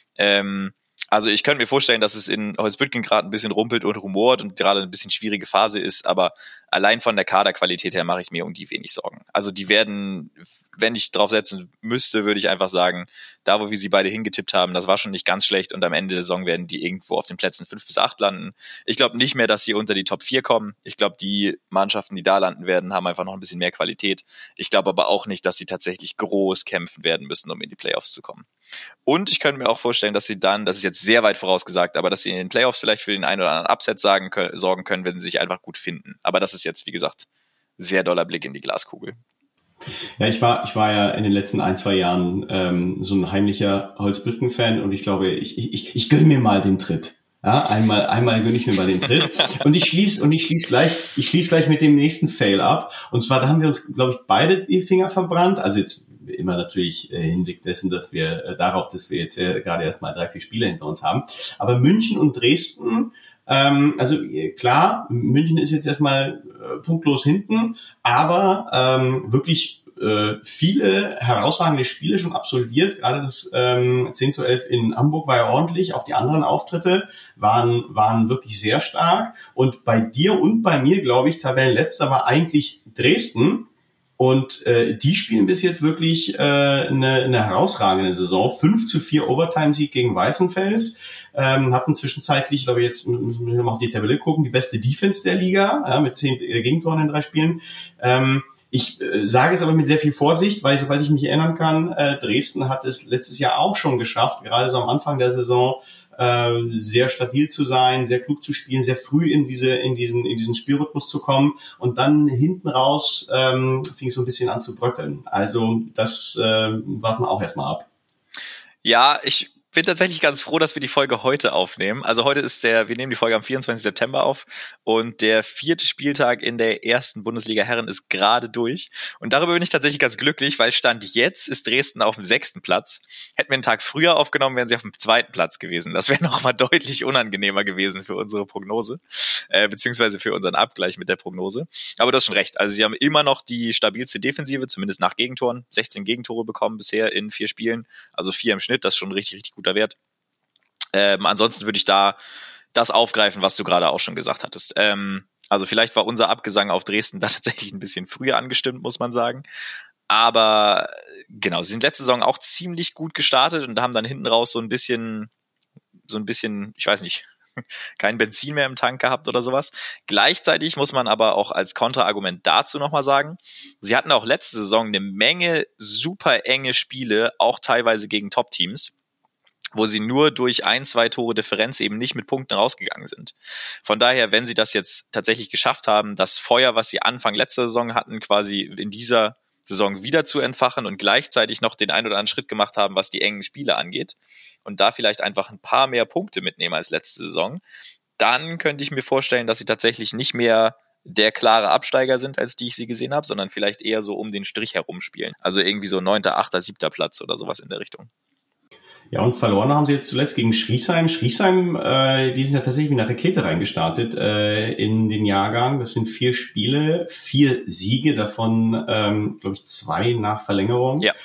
Also ich könnte mir vorstellen, dass es in Holzbüttgen gerade ein bisschen rumpelt und rumort und gerade ein bisschen schwierige Phase ist, aber allein von der Kaderqualität her mache ich mir um die wenig Sorgen. Also die werden, wenn ich drauf setzen müsste, würde ich einfach sagen, da wo wir sie beide hingetippt haben, das war schon nicht ganz schlecht und am Ende der Saison werden die irgendwo auf den Plätzen 5 bis 8 landen. Ich glaube nicht mehr, dass sie unter die Top 4 kommen. Ich glaube, die Mannschaften, die da landen werden, haben einfach noch ein bisschen mehr Qualität. Ich glaube aber auch nicht, dass sie tatsächlich groß kämpfen werden müssen, um in die Playoffs zu kommen. Und ich könnte mir auch vorstellen, dass sie dann, das ist jetzt sehr weit vorausgesagt, aber dass sie in den Playoffs vielleicht für den einen oder anderen Upset sorgen können, wenn sie sich einfach gut finden. Aber das ist jetzt, wie gesagt, sehr doller Blick in die Glaskugel. Ja, ich war ja in den letzten 1-2 Jahren so ein heimlicher Holzbrücken-Fan und ich glaube, ich gönn mir mal den Tritt. Ja, einmal gönne ich mir mal den Tritt. Und ich schließe gleich mit dem nächsten Fail ab. Und zwar, da haben wir uns, glaube ich, beide die Finger verbrannt. Also jetzt immer natürlich Hinblick dessen, dass wir dass wir jetzt gerade erst mal 3-4 Spiele hinter uns haben. Aber München und Dresden, also klar, München ist jetzt erstmal punktlos hinten, aber wirklich viele herausragende Spiele schon absolviert. Gerade das 10:11 in Hamburg war ja ordentlich. Auch die anderen Auftritte waren wirklich sehr stark. Und bei dir und bei mir, glaube ich, Tabellenletzter war eigentlich Dresden. Und die spielen bis jetzt wirklich eine herausragende Saison. 5:4 Overtime-Sieg gegen Weißenfels. Hatten zwischenzeitlich, glaube ich, jetzt müssen wir mal auf die Tabelle gucken, die beste Defense der Liga, mit 10 Gegentoren in 3 Spielen. Ich sage es aber mit sehr viel Vorsicht, weil, soweit ich mich erinnern kann, Dresden hat es letztes Jahr auch schon geschafft, gerade so am Anfang der Saison, sehr stabil zu sein, sehr klug zu spielen, sehr früh in diesen Spielrhythmus zu kommen und dann hinten raus fing es so ein bisschen an zu bröckeln. Also das warten wir auch erstmal ab. Ja, ich bin tatsächlich ganz froh, dass wir die Folge heute aufnehmen. Also heute wir nehmen die Folge am 24. September auf und der 4. Spieltag in der ersten Bundesliga Herren ist gerade durch. Und darüber bin ich tatsächlich ganz glücklich, weil Stand jetzt ist Dresden auf dem 6. Platz. Hätten wir einen Tag früher aufgenommen, wären sie auf dem 2. Platz gewesen. Das wäre nochmal deutlich unangenehmer gewesen für unsere Prognose, beziehungsweise für unseren Abgleich mit der Prognose. Aber du hast schon recht. Also sie haben immer noch die stabilste Defensive, zumindest nach Gegentoren. 16 Gegentore bekommen bisher in 4 Spielen, also 4 im Schnitt. Das ist schon richtig, richtig guter Wert. Ansonsten würde ich da das aufgreifen, was du gerade auch schon gesagt hattest. Also vielleicht war unser Abgesang auf Dresden da tatsächlich ein bisschen früher angestimmt, muss man sagen. Aber genau, sie sind letzte Saison auch ziemlich gut gestartet und haben dann hinten raus so ein bisschen, ich weiß nicht, kein Benzin mehr im Tank gehabt oder sowas. Gleichzeitig muss man aber auch als Kontraargument dazu nochmal sagen, sie hatten auch letzte Saison eine Menge super enge Spiele, auch teilweise gegen Top-Teams, wo sie nur durch 1-2 Tore Differenz eben nicht mit Punkten rausgegangen sind. Von daher, wenn sie das jetzt tatsächlich geschafft haben, das Feuer, was sie Anfang letzter Saison hatten, quasi in dieser Saison wieder zu entfachen und gleichzeitig noch den einen oder anderen Schritt gemacht haben, was die engen Spiele angeht und da vielleicht einfach ein paar mehr Punkte mitnehmen als letzte Saison, dann könnte ich mir vorstellen, dass sie tatsächlich nicht mehr der klare Absteiger sind, als die ich sie gesehen habe, sondern vielleicht eher so um den Strich herum spielen. Also irgendwie so 9., 8., 7. Platz oder sowas in der Richtung. Ja, und verloren haben sie jetzt zuletzt gegen Schriesheim. Schriesheim, die sind ja tatsächlich wie eine Rakete reingestartet in den Jahrgang. Das sind 4 Spiele, 4 Siege, davon, glaube ich, 2 nach Verlängerung. Ja.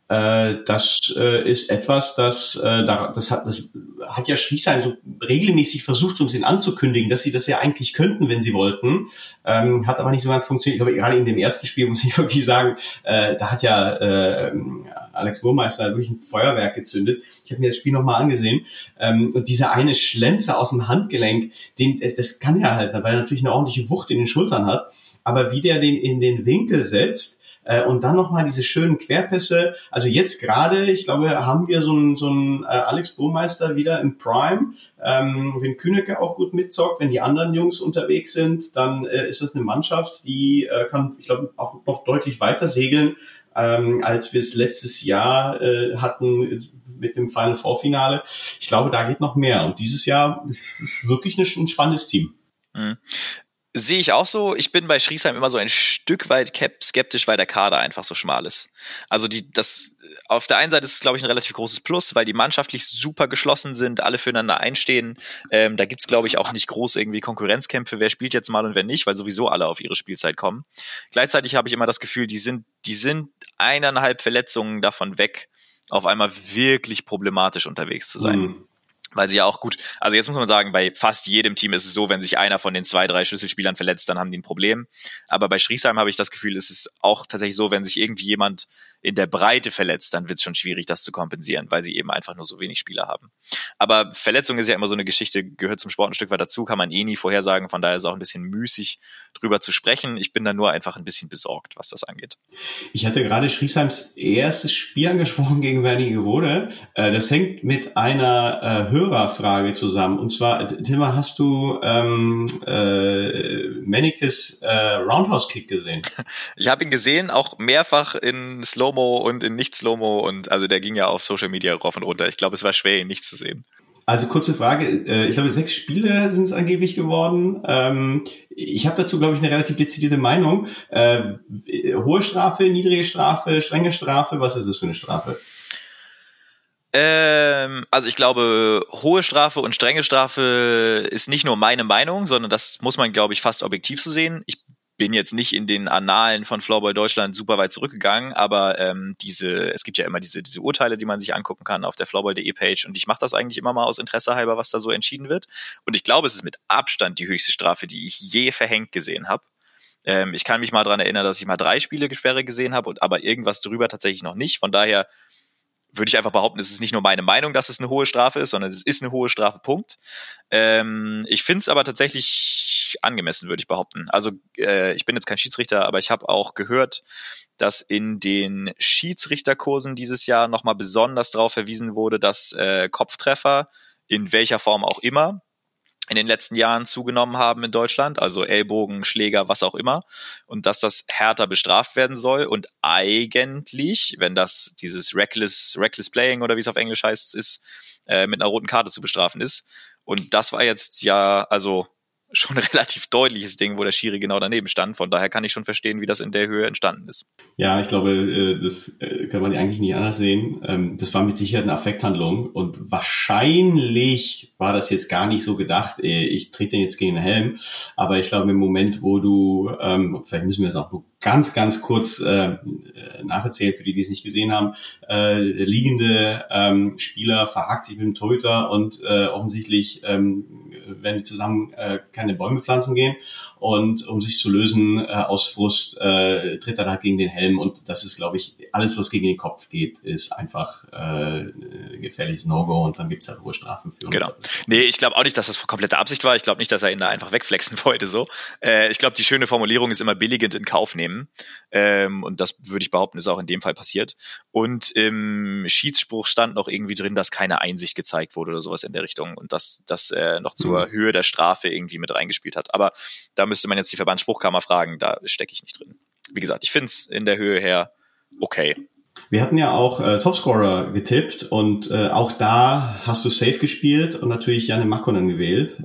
Das ist etwas, das hat ja Schriesheim so regelmäßig versucht, so ein bisschen anzukündigen, dass sie das ja eigentlich könnten, wenn sie wollten. Hat aber nicht so ganz funktioniert. Ich glaube, gerade in dem ersten Spiel muss ich wirklich sagen, da hat ja Alex Burmeister wirklich ein Feuerwerk gezündet. Ich habe mir das Spiel nochmal angesehen. Und dieser eine Schlenzer aus dem Handgelenk, das kann er halt, weil er natürlich eine ordentliche Wucht in den Schultern hat. Aber wie der den in den Winkel setzt, und dann nochmal diese schönen Querpässe. Also jetzt gerade, ich glaube, haben wir so einen Alex Burmeister wieder im Prime. Wenn Kühnecke auch gut mitzockt, wenn die anderen Jungs unterwegs sind, dann ist das eine Mannschaft, die kann, ich glaube, auch noch deutlich weiter segeln, als wir es letztes Jahr hatten mit dem Final Four Finale. Ich glaube, da geht noch mehr. Und dieses Jahr ist wirklich ein spannendes Team. Mhm. Sehe ich auch so. Ich bin bei Schriesheim immer so ein Stück weit skeptisch, weil der Kader einfach so schmal ist. Also auf der einen Seite ist es, glaube ich, ein relativ großes Plus, weil die mannschaftlich super geschlossen sind, alle füreinander einstehen. Da gibt's, glaube ich, auch nicht groß irgendwie Konkurrenzkämpfe, wer spielt jetzt mal und wer nicht, weil sowieso alle auf ihre Spielzeit kommen. Gleichzeitig habe ich immer das Gefühl, die sind 1,5 Verletzungen davon weg, auf einmal wirklich problematisch unterwegs zu sein. Weil sie ja auch gut, also jetzt muss man sagen, bei fast jedem Team ist es so, wenn sich einer von den 2, 3 Schlüsselspielern verletzt, dann haben die ein Problem. Aber bei Schriesheim habe ich das Gefühl, ist es auch tatsächlich so, wenn sich irgendwie jemand in der Breite verletzt, dann wird es schon schwierig, das zu kompensieren, weil sie eben einfach nur so wenig Spieler haben. Aber Verletzung ist ja immer so eine Geschichte, gehört zum Sport ein Stück weit dazu, kann man eh nie vorhersagen, von daher ist es auch ein bisschen müßig, drüber zu sprechen. Ich bin da nur einfach ein bisschen besorgt, was das angeht. Ich hatte gerade Schriesheims erstes Spiel angesprochen gegen Wernigerode. Das hängt mit einer Hörerfrage zusammen. Und zwar, Tilman, hast du Mennekes Roundhouse-Kick gesehen? Ich habe ihn gesehen, auch mehrfach in Slow-Mo und in Nicht-Slow-Mo. Und also der ging ja auf Social Media rauf und runter. Ich glaube, es war schwer, ihn nicht zu sehen. Also kurze Frage, ich glaube 6 Spiele sind es angeblich geworden. Ich habe dazu, glaube ich, eine relativ dezidierte Meinung. Hohe Strafe, niedrige Strafe, strenge Strafe, was ist das für eine Strafe? Also ich glaube, hohe Strafe und strenge Strafe ist nicht nur meine Meinung, sondern das muss man, glaube ich, fast objektiv so sehen. Ich bin jetzt nicht in den Annalen von Floorball Deutschland super weit zurückgegangen, aber es gibt ja immer diese Urteile, die man sich angucken kann auf der floorball.de Page, und ich mache das eigentlich immer mal aus Interesse halber, was da so entschieden wird. Und ich glaube, es ist mit Abstand die höchste Strafe, die ich je verhängt gesehen habe. Ich kann mich mal daran erinnern, dass ich mal 3 Spiele Sperre gesehen habe, aber irgendwas drüber tatsächlich noch nicht. Von daher würde ich einfach behaupten, es ist nicht nur meine Meinung, dass es eine hohe Strafe ist, sondern es ist eine hohe Strafe, Punkt. Ich finde es aber tatsächlich angemessen, würde ich behaupten. Also ich bin jetzt kein Schiedsrichter, aber ich habe auch gehört, dass in den Schiedsrichterkursen dieses Jahr nochmal besonders darauf verwiesen wurde, dass Kopftreffer in welcher Form auch immer in den letzten Jahren zugenommen haben in Deutschland, also Ellbogen, Schläger, was auch immer, und dass das härter bestraft werden soll. Und eigentlich, wenn das dieses Reckless Playing oder wie es auf Englisch heißt, ist, mit einer roten Karte zu bestrafen ist. Und das war jetzt ja also schon ein relativ deutliches Ding, wo der Schiri genau daneben stand. Von daher kann ich schon verstehen, wie das in der Höhe entstanden ist. Ja, ich glaube, das kann man eigentlich nie anders sehen. Das war mit Sicherheit eine Affekthandlung und wahrscheinlich war das jetzt gar nicht so gedacht, ich trete den jetzt gegen den Helm, aber ich glaube, im Moment, wo du, vielleicht müssen wir es auch nur ganz, ganz kurz nacherzählen, für die, die es nicht gesehen haben, der liegende Spieler verhakt sich mit dem Torhüter und offensichtlich werden die zusammen keine Bäume pflanzen gehen, und um sich zu lösen aus Frust tritt er da gegen den Helm, und das ist, glaube ich, alles, was gegen den Kopf geht, ist einfach gefährliches No-Go, und dann gibt's halt hohe Strafen für. Genau. Nee, ich glaube auch nicht, dass das komplette Absicht war. Ich glaube nicht, dass er ihn da einfach wegflexen wollte. So. Ich glaube, die schöne Formulierung ist immer billigend in Kauf nehmen. Und das würde ich behaupten, ist auch in dem Fall passiert. Und im Schiedsspruch stand noch irgendwie drin, dass keine Einsicht gezeigt wurde oder sowas in der Richtung, und dass das noch zur Höhe der Strafe irgendwie mit reingespielt hat. Aber da müsste man jetzt die Verbandsspruchkammer fragen, da stecke ich nicht drin. Wie gesagt, ich finde es in der Höhe her okay. Wir hatten ja auch Topscorer getippt, und auch da hast du safe gespielt und natürlich Janne Makkonen gewählt.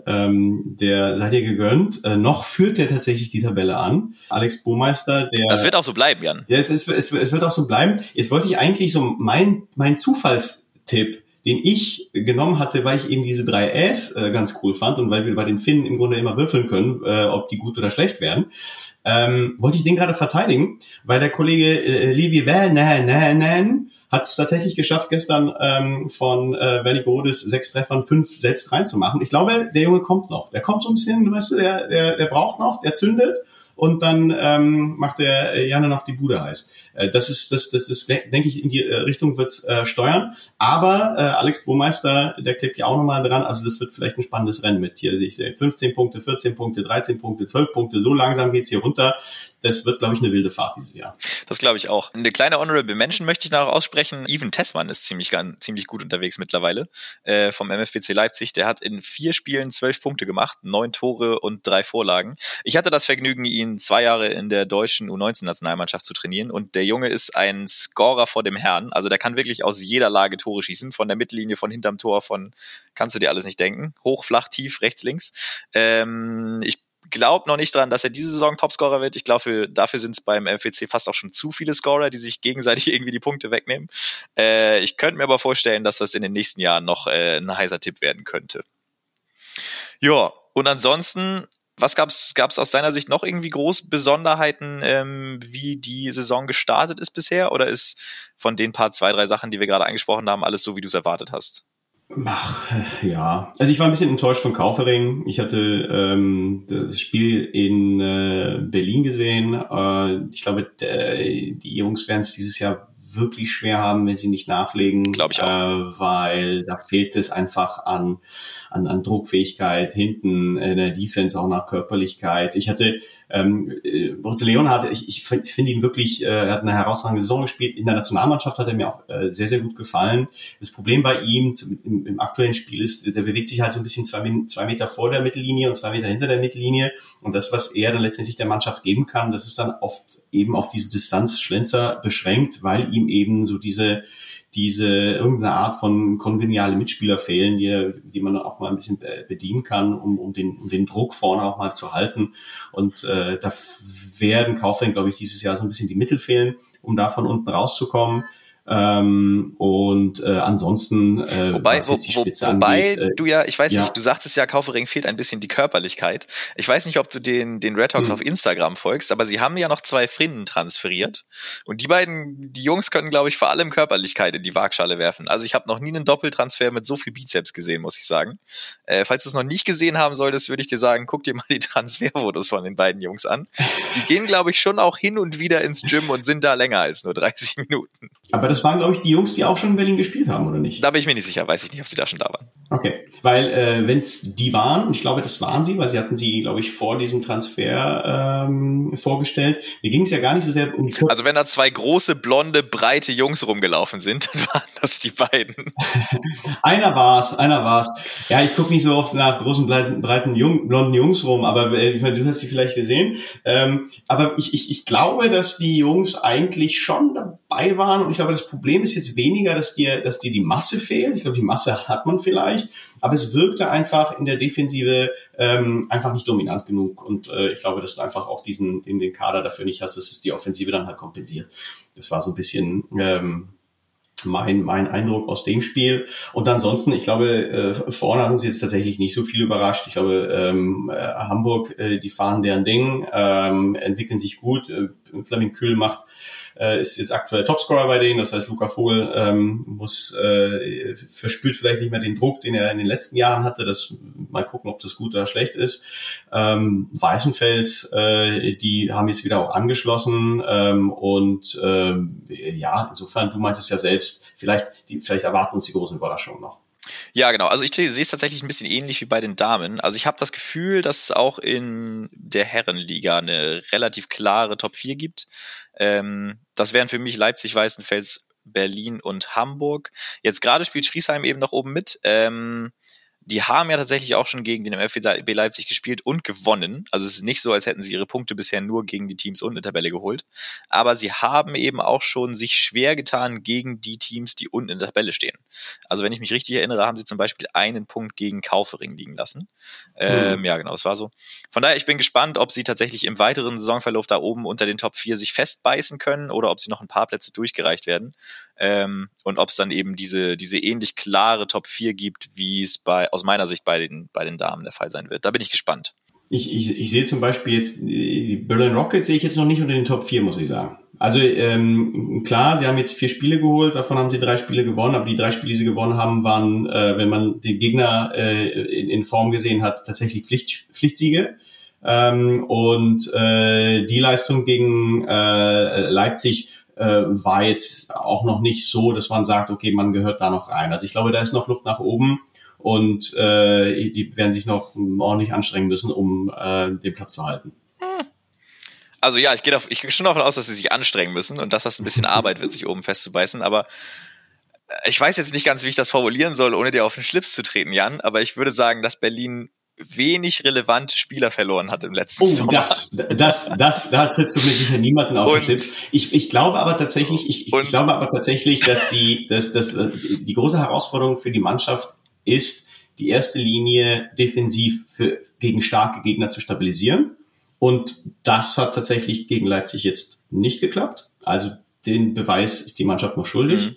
Der sei dir gegönnt. Noch führt der tatsächlich die Tabelle an. Alex Burmeister, der... Das wird auch so bleiben, Jan. Ja, es wird auch so bleiben. Jetzt wollte ich eigentlich so mein Zufallstipp, den ich genommen hatte, weil ich eben diese 3 Äs ganz cool fand und weil wir bei den Finnen im Grunde immer würfeln können, ob die gut oder schlecht werden. Wollte ich den gerade verteidigen, weil der Kollege Levi Väänänen hat es tatsächlich geschafft, gestern von Wernigerodes 6 Treffern 5 selbst reinzumachen. Ich glaube, der Junge kommt noch. Der kommt so ein bisschen, weißt du, der braucht noch, der zündet, und dann macht der Janne noch die Bude heiß. Das ist, denke ich, in die Richtung wird's steuern. Aber Alex Burmeister, der klebt ja auch nochmal dran. Also das wird vielleicht ein spannendes Rennen mit hier. Ich sehe 15 Punkte, 14 Punkte, 13 Punkte, 12 Punkte. So langsam geht's hier runter. Das wird, glaube ich, eine wilde Fahrt dieses Jahr. Das glaube ich auch. Eine kleine Honorable Mention möchte ich noch aussprechen. Even Tessmann ist ziemlich gut unterwegs mittlerweile vom MFBC Leipzig. Der hat in 4 Spielen 12 Punkte gemacht, 9 Tore und 3 Vorlagen. Ich hatte das Vergnügen, ihn 2 Jahre in der deutschen U19-Nationalmannschaft zu trainieren, und der Junge ist ein Scorer vor dem Herrn. Also der kann wirklich aus jeder Lage Tore schießen, von der Mittellinie, von hinterm Tor, kannst du dir alles nicht denken. Hoch, flach, tief, rechts, links. Ich glaube noch nicht dran, dass er diese Saison Topscorer wird. Ich glaube, dafür sind es beim MFC fast auch schon zu viele Scorer, die sich gegenseitig irgendwie die Punkte wegnehmen. Ich könnte mir aber vorstellen, dass das in den nächsten Jahren noch ein heißer Tipp werden könnte. Ja, und ansonsten, was gab's aus deiner Sicht noch irgendwie groß Besonderheiten, wie die Saison gestartet ist bisher? Oder ist von den paar 2, 3 Sachen, die wir gerade angesprochen haben, alles so, wie du es erwartet hast? Ach, ja. Also ich war ein bisschen enttäuscht von Kaufering. Ich hatte das Spiel in Berlin gesehen. Ich glaube, die Jungs werden es dieses Jahr wirklich schwer haben, wenn sie nicht nachlegen. Glaube ich auch. Weil da fehlt es einfach an Druckfähigkeit, hinten in der Defense auch nach Körperlichkeit. Ich hatte Borussia Leon ich finde ihn wirklich, er hat eine herausragende Saison gespielt. In der Nationalmannschaft hat er mir auch sehr, sehr gut gefallen. Das Problem bei ihm im aktuellen Spiel ist, der bewegt sich halt so ein bisschen 2 Meter vor der Mittellinie und 2 Meter hinter der Mittellinie. Und das, was er dann letztendlich der Mannschaft geben kann, das ist dann oft eben auf diese Distanzschlenzer beschränkt, weil ihm eben so diese irgendeine Art von kongeniale Mitspieler fehlen, die man auch mal ein bisschen bedienen kann, um den Druck vorne auch mal zu halten. Und da werden Kaufring, glaube ich, dieses Jahr so ein bisschen die Mittel fehlen, um da von unten rauszukommen. Ansonsten was jetzt die Spitze angeht, du ja, ich weiß nicht, du sagtest ja, Kaufering fehlt ein bisschen die Körperlichkeit. Ich weiß nicht, ob du den Red Hawks auf Instagram folgst, aber sie haben ja noch 2 Finnen transferiert und die Jungs können, glaube ich, vor allem Körperlichkeit in die Waagschale werfen. Also ich habe noch nie einen Doppeltransfer mit so viel Bizeps gesehen, muss ich sagen. Falls du es noch nicht gesehen haben solltest, würde ich dir sagen, guck dir mal die Transferfotos von den beiden Jungs an. Die gehen, glaube ich, schon auch hin und wieder ins Gym und sind da länger als nur 30 Minuten. Aber das waren, glaube ich, die Jungs, die auch schon in Berlin gespielt haben, oder nicht? Da bin ich mir nicht sicher, weiß ich nicht, ob sie da schon da waren. Okay, weil wenn es die waren, und ich glaube, das waren sie, weil sie hatten sie, glaube ich, vor diesem Transfer vorgestellt. Mir ging es ja gar nicht so sehr um die Also wenn da 2 große, blonde, breite Jungs rumgelaufen sind, dann waren das die beiden. Einer war's. Ja, ich gucke nicht so oft nach großen, breiten, blonden Jungs rum, aber ich meine, du hast sie vielleicht gesehen. Aber ich glaube, dass die Jungs eigentlich schon dabei waren, und ich glaube, das Problem ist jetzt weniger, dass dir die Masse fehlt. Ich glaube, die Masse hat man vielleicht, aber es wirkte einfach in der Defensive einfach nicht dominant genug, und ich glaube, dass du einfach auch den Kader dafür nicht hast, dass es die Offensive dann halt kompensiert. Das war so ein bisschen mein Eindruck aus dem Spiel. Und ansonsten, ich glaube, vorne haben sie jetzt tatsächlich nicht so viel überrascht. Ich glaube, Hamburg, die fahren deren Ding, entwickeln sich gut. Flemming Kühl ist jetzt aktuell Topscorer bei denen. Das heißt, Luca Vogel verspürt vielleicht nicht mehr den Druck, den er in den letzten Jahren hatte. Mal gucken, ob das gut oder schlecht ist. Weißenfels, die haben jetzt wieder auch angeschlossen. Insofern, du meintest ja selbst, vielleicht erwarten uns die großen Überraschungen noch. Ja, genau. Also ich sehe es tatsächlich ein bisschen ähnlich wie bei den Damen. Also ich habe das Gefühl, dass es auch in der Herrenliga eine relativ klare Top 4 gibt. Das wären für mich Leipzig, Weißenfels, Berlin und Hamburg. Jetzt gerade spielt Schriesheim eben noch oben mit. Die haben ja tatsächlich auch schon gegen den MFB Leipzig gespielt und gewonnen. Also es ist nicht so, als hätten sie ihre Punkte bisher nur gegen die Teams unten in der Tabelle geholt. Aber sie haben eben auch schon sich schwer getan gegen die Teams, die unten in der Tabelle stehen. Also wenn ich mich richtig erinnere, haben sie zum Beispiel einen Punkt gegen Kaufering liegen lassen. Ja, genau, es war so. Von daher, ich bin gespannt, ob sie tatsächlich im weiteren Saisonverlauf da oben unter den Top 4 sich festbeißen können oder ob sie noch ein paar Plätze durchgereicht werden. Und ob es dann eben diese ähnlich klare Top 4 gibt, wie es aus meiner Sicht bei den Damen der Fall sein wird. Da bin ich gespannt. Ich sehe zum Beispiel jetzt, die Berlin Rockets sehe ich jetzt noch nicht unter den Top 4, muss ich sagen. Also klar, sie haben jetzt 4 Spiele geholt, davon haben sie 3 Spiele gewonnen, aber die 3 Spiele, die sie gewonnen haben, waren, wenn man den Gegner in Form gesehen hat, tatsächlich Pflichtsiege. Die Leistung gegen Leipzig war jetzt auch noch nicht so, dass man sagt, okay, man gehört da noch rein. Also ich glaube, da ist noch Luft nach oben, und die werden sich noch ordentlich anstrengen müssen, um den Platz zu halten. Also ja, ich gehe schon davon aus, dass sie sich anstrengen müssen und dass das ein bisschen Arbeit wird, sich oben festzubeißen, aber ich weiß jetzt nicht ganz, wie ich das formulieren soll, ohne dir auf den Schlips zu treten, Jan, aber ich würde sagen, dass Berlin wenig relevante Spieler verloren hat im letzten Sommer. Da trittst du mir sicher niemanden auf den Schlips. Ich glaube aber tatsächlich, dass die große Herausforderung für die Mannschaft ist, die erste Linie defensiv gegen starke Gegner zu stabilisieren. Und das hat tatsächlich gegen Leipzig jetzt nicht geklappt. Also den Beweis ist die Mannschaft noch schuldig.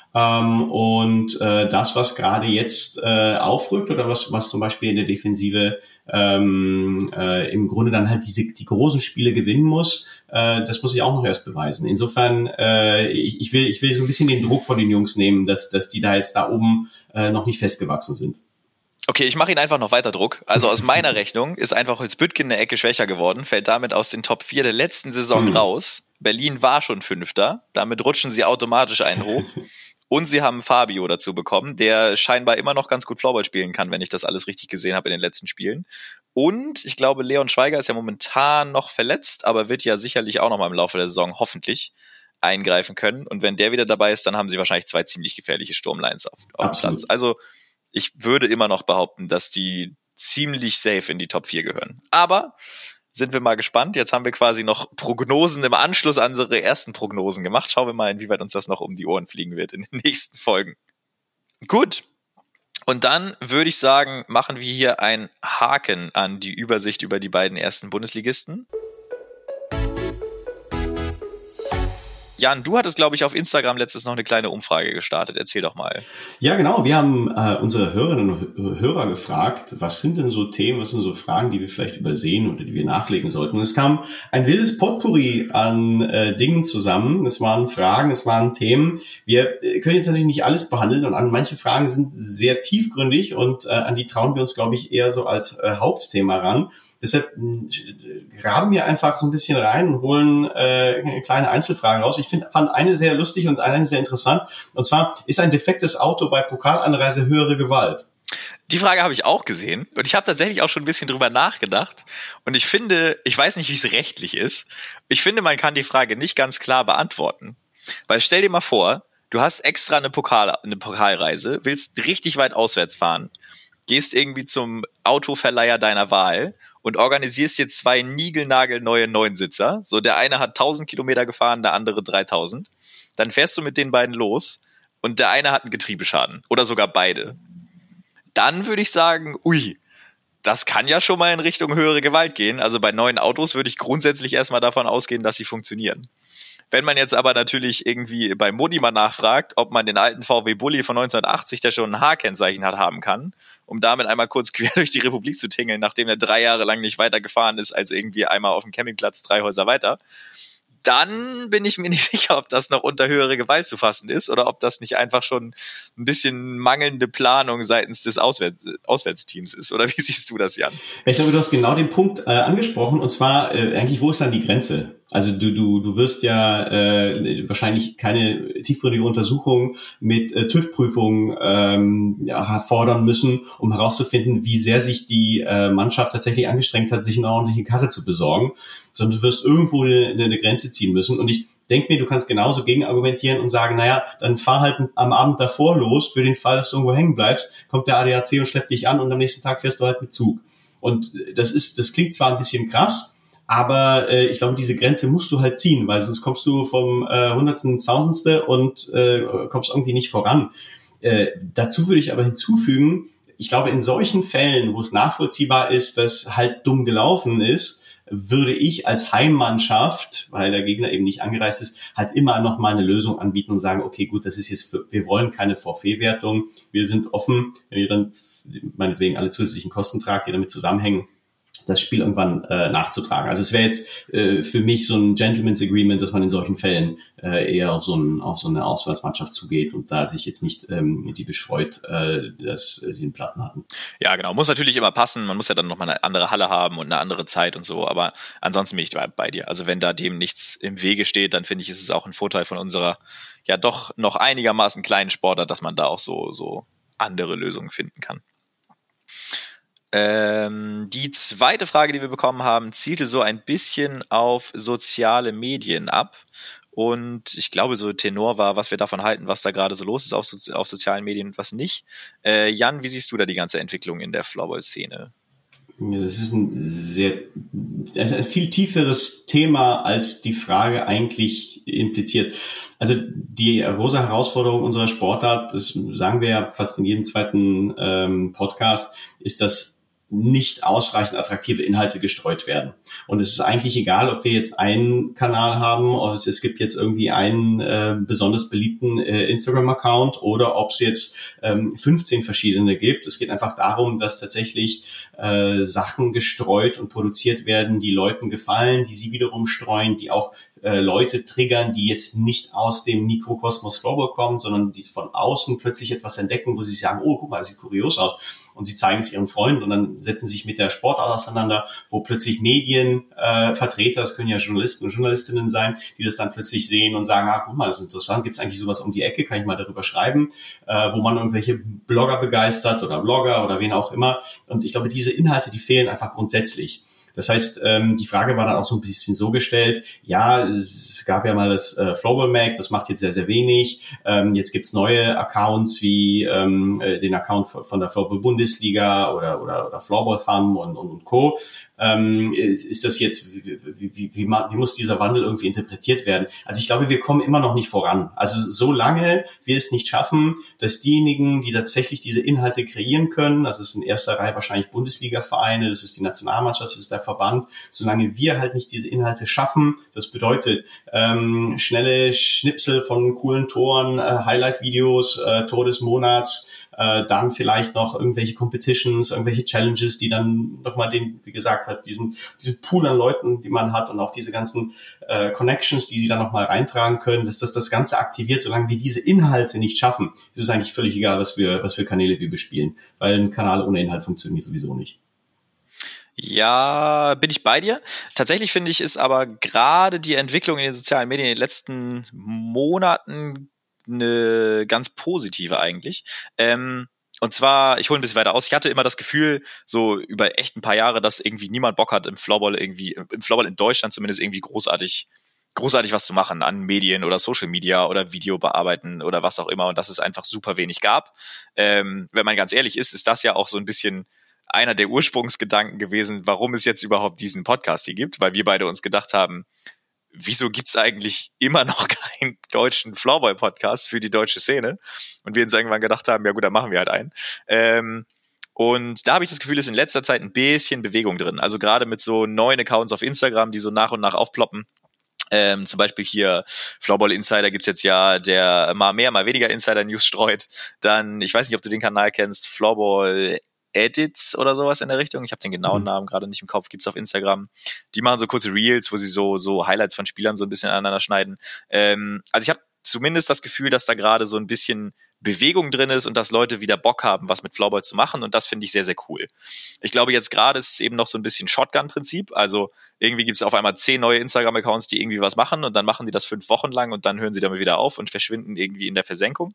Das, was gerade jetzt aufrückt oder was zum Beispiel in der Defensive im Grunde dann halt die großen Spiele gewinnen muss, das muss ich auch noch erst beweisen. Insofern, ich will so ein bisschen den Druck von den Jungs nehmen, dass die da jetzt da oben noch nicht festgewachsen sind. Okay, ich mache Ihnen einfach noch weiter Druck. Also aus meiner Rechnung ist einfach Holzbüttgen eine Ecke schwächer geworden, fällt damit aus den Top 4 der letzten Saison raus. Berlin war schon Fünfter, damit rutschen sie automatisch einen hoch. Und sie haben Fabio dazu bekommen, der scheinbar immer noch ganz gut Floorball spielen kann, wenn ich das alles richtig gesehen habe in den letzten Spielen. Und ich glaube, Leon Schweiger ist ja momentan noch verletzt, aber wird ja sicherlich auch noch mal im Laufe der Saison hoffentlich eingreifen können. Und wenn der wieder dabei ist, dann haben sie wahrscheinlich 2 ziemlich gefährliche Sturmlines auf dem Platz. Also ich würde immer noch behaupten, dass die ziemlich safe in die Top 4 gehören. Aber sind wir mal gespannt. Jetzt haben wir quasi noch Prognosen im Anschluss an unsere ersten Prognosen gemacht. Schauen wir mal, inwieweit uns das noch um die Ohren fliegen wird in den nächsten Folgen. Gut. Und dann würde ich sagen, machen wir hier einen Haken an die Übersicht über die beiden ersten Bundesligisten. Jan, du hattest, glaube ich, auf Instagram letztens noch eine kleine Umfrage gestartet. Erzähl doch mal. Ja, genau. Wir haben unsere Hörerinnen und Hörer gefragt, was sind denn so Themen, was sind so Fragen, die wir vielleicht übersehen oder die wir nachlegen sollten. Und es kam ein wildes Potpourri an Dingen zusammen. Es waren Fragen, es waren Themen. Wir können jetzt natürlich nicht alles behandeln und manche Fragen sind sehr tiefgründig und an die trauen wir uns, glaube ich, eher so als Hauptthema ran. Deshalb graben wir einfach so ein bisschen rein und holen kleine Einzelfragen raus. Ich fand eine sehr lustig und eine sehr interessant. Und zwar, ist ein defektes Auto bei Pokalanreise höhere Gewalt? Die Frage habe ich auch gesehen und ich habe tatsächlich auch schon ein bisschen drüber nachgedacht. Und ich finde, ich weiß nicht, wie es rechtlich ist. Ich finde, man kann die Frage nicht ganz klar beantworten. Weil stell dir mal vor, du hast extra eine Pokalreise, willst richtig weit auswärts fahren, gehst irgendwie zum Autoverleiher deiner Wahl und organisierst dir 2 niegelnagelneue Neunsitzer. So, der eine hat 1000 Kilometer gefahren, der andere 3000. Dann fährst du mit den beiden los und der eine hat einen Getriebeschaden oder sogar beide. Dann würde ich sagen, ui, das kann ja schon mal in Richtung höhere Gewalt gehen. Also bei neuen Autos würde ich grundsätzlich erstmal davon ausgehen, dass sie funktionieren. Wenn man jetzt aber natürlich irgendwie bei Modi mal nachfragt, ob man den alten VW Bulli von 1980, der schon ein H-Kennzeichen hat, haben kann, um damit einmal kurz quer durch die Republik zu tingeln, nachdem er 3 Jahre lang nicht weiter gefahren ist als irgendwie einmal auf dem Campingplatz 3 Häuser weiter, dann bin ich mir nicht sicher, ob das noch unter höhere Gewalt zu fassen ist oder ob das nicht einfach schon ein bisschen mangelnde Planung seitens des Auswärtsteams ist. Oder wie siehst du das, Jan? Ich glaube, du hast genau den Punkt angesprochen, und zwar eigentlich, wo ist dann die Grenze? Also du wirst ja wahrscheinlich keine tiefgründige Untersuchung mit TÜV-Prüfung fordern müssen, um herauszufinden, wie sehr sich die Mannschaft tatsächlich angestrengt hat, sich eine ordentliche Karre zu besorgen, sondern du wirst irgendwo eine Grenze ziehen müssen. Und ich denke mir, du kannst genauso gegenargumentieren und sagen, naja, dann fahr halt am Abend davor los, für den Fall, dass du irgendwo hängen bleibst, kommt der ADAC und schleppt dich an und am nächsten Tag fährst du halt mit Zug. Und das klingt zwar ein bisschen krass, aber ich glaube, diese Grenze musst du halt ziehen, weil sonst kommst du vom Hundertsten ins Tausendste und kommst irgendwie nicht voran. Dazu würde ich aber hinzufügen, ich glaube, in solchen Fällen, wo es nachvollziehbar ist, dass halt dumm gelaufen ist, würde ich als Heimmannschaft, weil der Gegner eben nicht angereist ist, halt immer noch mal eine Lösung anbieten und sagen, okay, gut, das ist jetzt wir wollen keine Forfait-Wertung, wir sind offen, wenn ihr dann meinetwegen alle zusätzlichen Kosten tragt, die damit zusammenhängen, das Spiel irgendwann nachzutragen. Also es wäre jetzt für mich so ein Gentleman's Agreement, dass man in solchen Fällen eher auf so eine Auswärtsmannschaft zugeht und da sich jetzt nicht diebisch freut, dass die den Platten hatten. Ja, genau. Muss natürlich immer passen. Man muss ja dann nochmal eine andere Halle haben und eine andere Zeit und so. Aber ansonsten bin ich bei dir. Also wenn da dem nichts im Wege steht, dann finde ich, ist es auch ein Vorteil von unserer ja doch noch einigermaßen kleinen Sportart, dass man da auch so andere Lösungen finden kann. Die zweite Frage, die wir bekommen haben, zielte so ein bisschen auf soziale Medien ab. Und ich glaube, so Tenor war, was wir davon halten, was da gerade so los ist auf sozialen Medien und was nicht. Jan, wie siehst du da die ganze Entwicklung in der Floorball-Szene? Ja, das ist ein viel tieferes Thema, als die Frage eigentlich impliziert. Also die große Herausforderung unserer Sportart, das sagen wir ja fast in jedem zweiten Podcast, ist, dass nicht ausreichend attraktive Inhalte gestreut werden. Und es ist eigentlich egal, ob wir jetzt einen Kanal haben, oder es gibt jetzt irgendwie einen besonders beliebten Instagram-Account oder ob es jetzt 15 verschiedene gibt. Es geht einfach darum, dass tatsächlich Sachen gestreut und produziert werden, die Leuten gefallen, die sie wiederum streuen, die auch Leute triggern, die jetzt nicht aus dem Mikrokosmos Floorball kommen, sondern die von außen plötzlich etwas entdecken, wo sie sagen, oh, guck mal, das sieht kurios aus. Und sie zeigen es ihren Freunden und dann setzen sie sich mit der Sportart auseinander, wo plötzlich Medienvertreter, das können ja Journalisten und Journalistinnen sein, die das dann plötzlich sehen und sagen, guck mal, das ist interessant, gibt es eigentlich sowas um die Ecke, kann ich mal darüber schreiben, wo man irgendwelche Blogger begeistert oder Blogger oder wen auch immer. Und ich glaube, diese Inhalte, die fehlen einfach grundsätzlich. Das heißt, die Frage war dann auch so ein bisschen so gestellt, ja, es gab ja mal das Floorball Mag, das macht jetzt sehr, sehr wenig. Jetzt gibt's neue Accounts wie den Account von der Floorball Bundesliga oder Floorball Fam und Co. Ist das jetzt, wie muss dieser Wandel irgendwie interpretiert werden? Also ich glaube, wir kommen immer noch nicht voran. Also solange wir es nicht schaffen, dass diejenigen, die tatsächlich diese Inhalte kreieren können, also es ist in erster Reihe wahrscheinlich Bundesliga-Vereine, das ist die Nationalmannschaft, das ist der Verband, solange wir halt nicht diese Inhalte schaffen, das bedeutet schnelle Schnipsel von coolen Toren, Highlight-Videos, Tor des Monats, dann vielleicht noch irgendwelche Competitions, irgendwelche Challenges, die dann nochmal wie gesagt hat, diesen Pool an Leuten, die man hat und auch diese ganzen Connections, die sie dann nochmal reintragen können, dass das Ganze aktiviert. Solange wir diese Inhalte nicht schaffen, ist es eigentlich völlig egal, was für Kanäle wir bespielen, weil ein Kanal ohne Inhalt funktioniert sowieso nicht. Ja, bin ich bei dir. Tatsächlich finde ich, ist aber gerade die Entwicklung in den sozialen Medien in den letzten Monaten eine ganz positive eigentlich. Und zwar, ich hole ein bisschen weiter aus, ich hatte immer das Gefühl, so über echt ein paar Jahre, dass irgendwie niemand Bock hat, im Floorball in Deutschland zumindest irgendwie großartig was zu machen an Medien oder Social Media oder Video bearbeiten oder was auch immer und dass es einfach super wenig gab. Wenn man ganz ehrlich ist das ja auch so ein bisschen einer der Ursprungsgedanken gewesen, warum es jetzt überhaupt diesen Podcast hier gibt, weil wir beide uns gedacht haben, wieso gibt's eigentlich immer noch keinen deutschen Floorball-Podcast für die deutsche Szene? Und wir uns irgendwann gedacht haben, ja gut, dann machen wir halt einen. Und da habe ich das Gefühl, ist in letzter Zeit ein bisschen Bewegung drin. Also gerade mit so neuen Accounts auf Instagram, die so nach und nach aufploppen. Zum Beispiel hier Floorball Insider gibt's jetzt ja, der mal mehr, mal weniger Insider-News streut. Dann, ich weiß nicht, ob du den Kanal kennst, Floorball Edits oder sowas in der Richtung. Ich habe den genauen Namen gerade nicht im Kopf, gibt's auf Instagram. Die machen so kurze Reels, wo sie so Highlights von Spielern so ein bisschen aneinander schneiden. Also ich habe zumindest das Gefühl, dass da gerade so ein bisschen Bewegung drin ist und dass Leute wieder Bock haben, was mit Floorball zu machen und das finde ich sehr, sehr cool. Ich glaube, jetzt gerade ist es eben noch so ein bisschen Shotgun-Prinzip, also irgendwie gibt es auf einmal 10 neue Instagram-Accounts, die irgendwie was machen und dann machen die das 5 Wochen lang und dann hören sie damit wieder auf und verschwinden irgendwie in der Versenkung.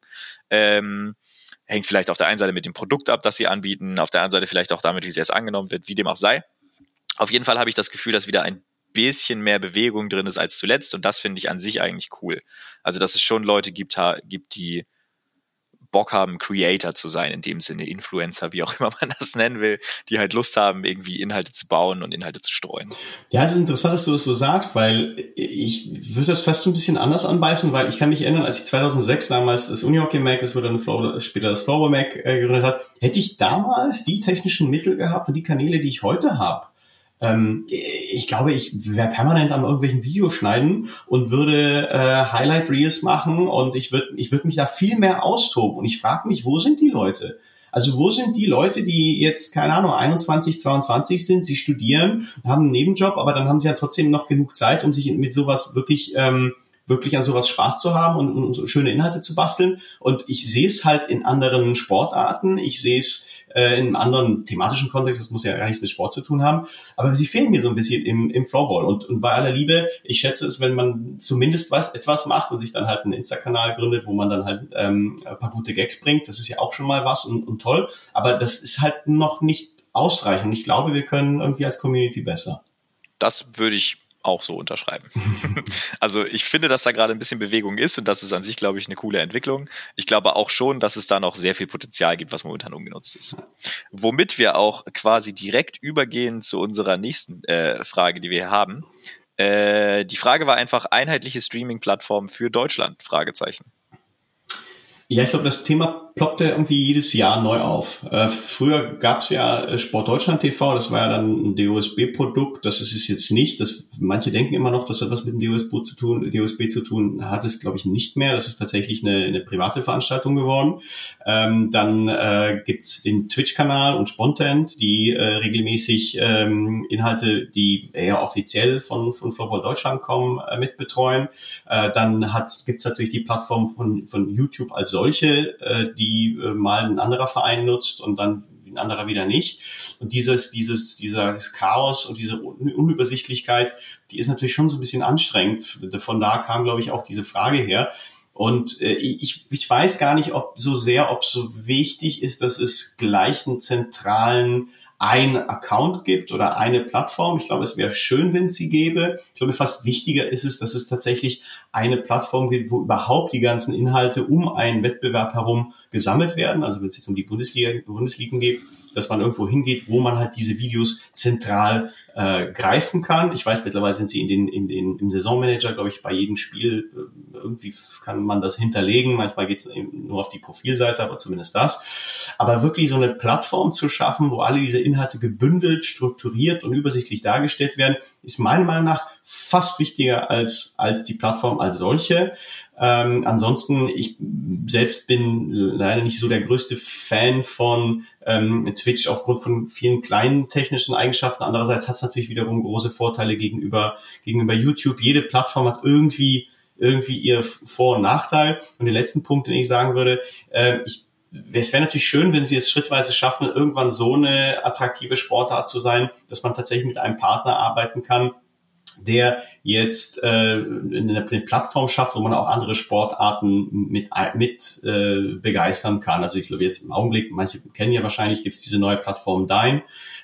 Hängt vielleicht auf der einen Seite mit dem Produkt ab, das sie anbieten, auf der anderen Seite vielleicht auch damit, wie sie erst angenommen wird, wie dem auch sei. Auf jeden Fall habe ich das Gefühl, dass wieder ein bisschen mehr Bewegung drin ist als zuletzt und das finde ich an sich eigentlich cool. Also, dass es schon Leute gibt, die Bock haben, Creator zu sein, in dem Sinne Influencer, wie auch immer man das nennen will, die halt Lust haben, irgendwie Inhalte zu bauen und Inhalte zu streuen. Ja, es ist interessant, dass du das so sagst, weil ich würde das fast ein bisschen anders anbeißen, weil ich kann mich erinnern, als ich 2006 damals das Unihockey Mag, das wurde dann später das Floorball Mag gegründet hat, hätte ich damals die technischen Mittel gehabt und die Kanäle, die ich heute habe. Ich glaube, ich wäre permanent an irgendwelchen Videos schneiden und würde Highlight Reels machen und ich würde mich da viel mehr austoben. Und ich frage mich, wo sind die Leute? Also wo sind die Leute, die jetzt, keine Ahnung, 21, 22 sind, sie studieren, haben einen Nebenjob, aber dann haben sie ja trotzdem noch genug Zeit, um sich mit sowas wirklich an sowas Spaß zu haben und so schöne Inhalte zu basteln. Und ich sehe es halt in anderen Sportarten, ich sehe es in einem anderen thematischen Kontext, das muss ja gar nichts mit Sport zu tun haben, aber sie fehlen mir so ein bisschen im Floorball. Und bei aller Liebe, ich schätze es, wenn man zumindest etwas macht und sich dann halt einen Insta-Kanal gründet, wo man dann halt ein paar gute Gags bringt, das ist ja auch schon mal was und toll, aber das ist halt noch nicht ausreichend. Und ich glaube, wir können irgendwie als Community besser. Das würde ich auch so unterschreiben. Also ich finde, dass da gerade ein bisschen Bewegung ist und das ist an sich, glaube ich, eine coole Entwicklung. Ich glaube auch schon, dass es da noch sehr viel Potenzial gibt, was momentan ungenutzt ist. Womit wir auch quasi direkt übergehen zu unserer nächsten Frage, die wir hier haben. Die Frage war einfach, einheitliche Streaming-Plattform für Deutschland? Fragezeichen. Ja, ich glaube, das Thema ploppt er irgendwie jedes Jahr neu auf. Früher gab's ja Sport Deutschland TV, das war ja dann ein DOSB-Produkt, das ist es jetzt nicht. Manche denken immer noch, dass das was mit dem DOSB zu tun hat, es glaube ich nicht mehr. Das ist tatsächlich eine private Veranstaltung geworden. Dann gibt's den Twitch-Kanal und Spontent, die regelmäßig Inhalte, die eher offiziell von Floorball Deutschland kommen, mitbetreuen. Dann gibt's natürlich die Plattform von YouTube als solche, die mal ein anderer Verein nutzt und dann ein anderer wieder nicht. Und dieses Chaos und diese Unübersichtlichkeit, die ist natürlich schon so ein bisschen anstrengend. Von da kam, glaube ich, auch diese Frage her. Und ich weiß gar nicht, ob so wichtig ist, dass es gleich einen zentralen ein Account gibt oder eine Plattform. Ich glaube, es wäre schön, wenn es sie gäbe. Ich glaube, fast wichtiger ist es, dass es tatsächlich eine Plattform gibt, wo überhaupt die ganzen Inhalte um einen Wettbewerb herum gesammelt werden. Also wenn es jetzt um die Bundesligen geht, dass man irgendwo hingeht, wo man halt diese Videos zentral greifen kann. Ich weiß, mittlerweile sind sie im Saisonmanager, glaube ich, bei jedem Spiel irgendwie kann man das hinterlegen. Manchmal geht es nur auf die Profilseite, aber zumindest das. Aber wirklich so eine Plattform zu schaffen, wo alle diese Inhalte gebündelt, strukturiert und übersichtlich dargestellt werden, ist meiner Meinung nach fast wichtiger als die Plattform als solche. Ansonsten, ich selbst bin leider nicht so der größte Fan von Twitch aufgrund von vielen kleinen technischen Eigenschaften. Andererseits hat es natürlich wiederum große Vorteile gegenüber YouTube. Jede Plattform hat irgendwie ihr Vor- und Nachteil. Und den letzten Punkt, den ich sagen würde, es wäre natürlich schön, wenn wir es schrittweise schaffen, irgendwann so eine attraktive Sportart zu sein, dass man tatsächlich mit einem Partner arbeiten kann, der jetzt eine Plattform schafft, wo man auch andere Sportarten mit begeistern kann. Also ich glaube jetzt im Augenblick, manche kennen ja wahrscheinlich, gibt es diese neue Plattform Dine,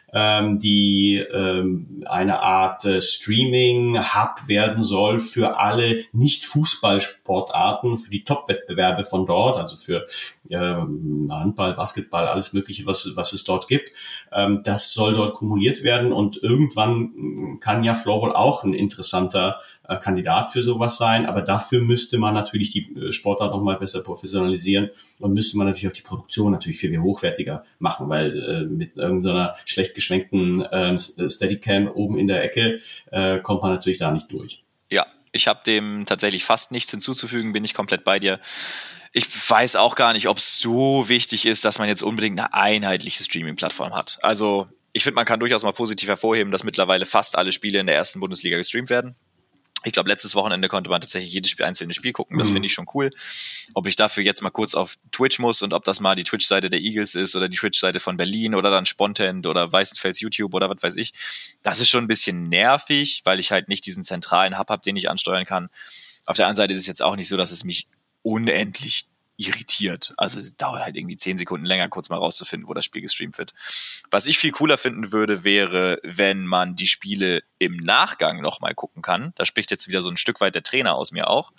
die eine Art Streaming-Hub werden soll für alle Nicht-Fußball-Sportarten, für die Top-Wettbewerbe von dort, also für Handball, Basketball, alles Mögliche, was es dort gibt. Das soll dort kumuliert werden und irgendwann kann ja Floorball auch ein interessanter Kandidat für sowas sein, aber dafür müsste man natürlich die Sportart noch mal besser professionalisieren und müsste man natürlich auch die Produktion natürlich viel hochwertiger machen, weil mit irgendeiner schlecht geschwenkten Steadicam oben in der Ecke kommt man natürlich da nicht durch. Ja, ich habe dem tatsächlich fast nichts hinzuzufügen, bin ich komplett bei dir. Ich weiß auch gar nicht, ob es so wichtig ist, dass man jetzt unbedingt eine einheitliche Streaming-Plattform hat. Also ich finde, man kann durchaus mal positiv hervorheben, dass mittlerweile fast alle Spiele in der ersten Bundesliga gestreamt werden. Ich glaube, letztes Wochenende konnte man tatsächlich jedes einzelne Spiel gucken. Das finde ich schon cool. Ob ich dafür jetzt mal kurz auf Twitch muss und ob das mal die Twitch-Seite der Eagles ist oder die Twitch-Seite von Berlin oder dann Spontent oder Weißenfels YouTube oder was weiß ich. Das ist schon ein bisschen nervig, weil ich halt nicht diesen zentralen Hub habe, den ich ansteuern kann. Auf der anderen Seite ist es jetzt auch nicht so, dass es mich unendlich irritiert. Also es dauert halt irgendwie 10 Sekunden länger, kurz mal rauszufinden, wo das Spiel gestreamt wird. Was ich viel cooler finden würde, wäre, wenn man die Spiele im Nachgang nochmal gucken kann. Da spricht jetzt wieder so ein Stück weit der Trainer aus mir auch.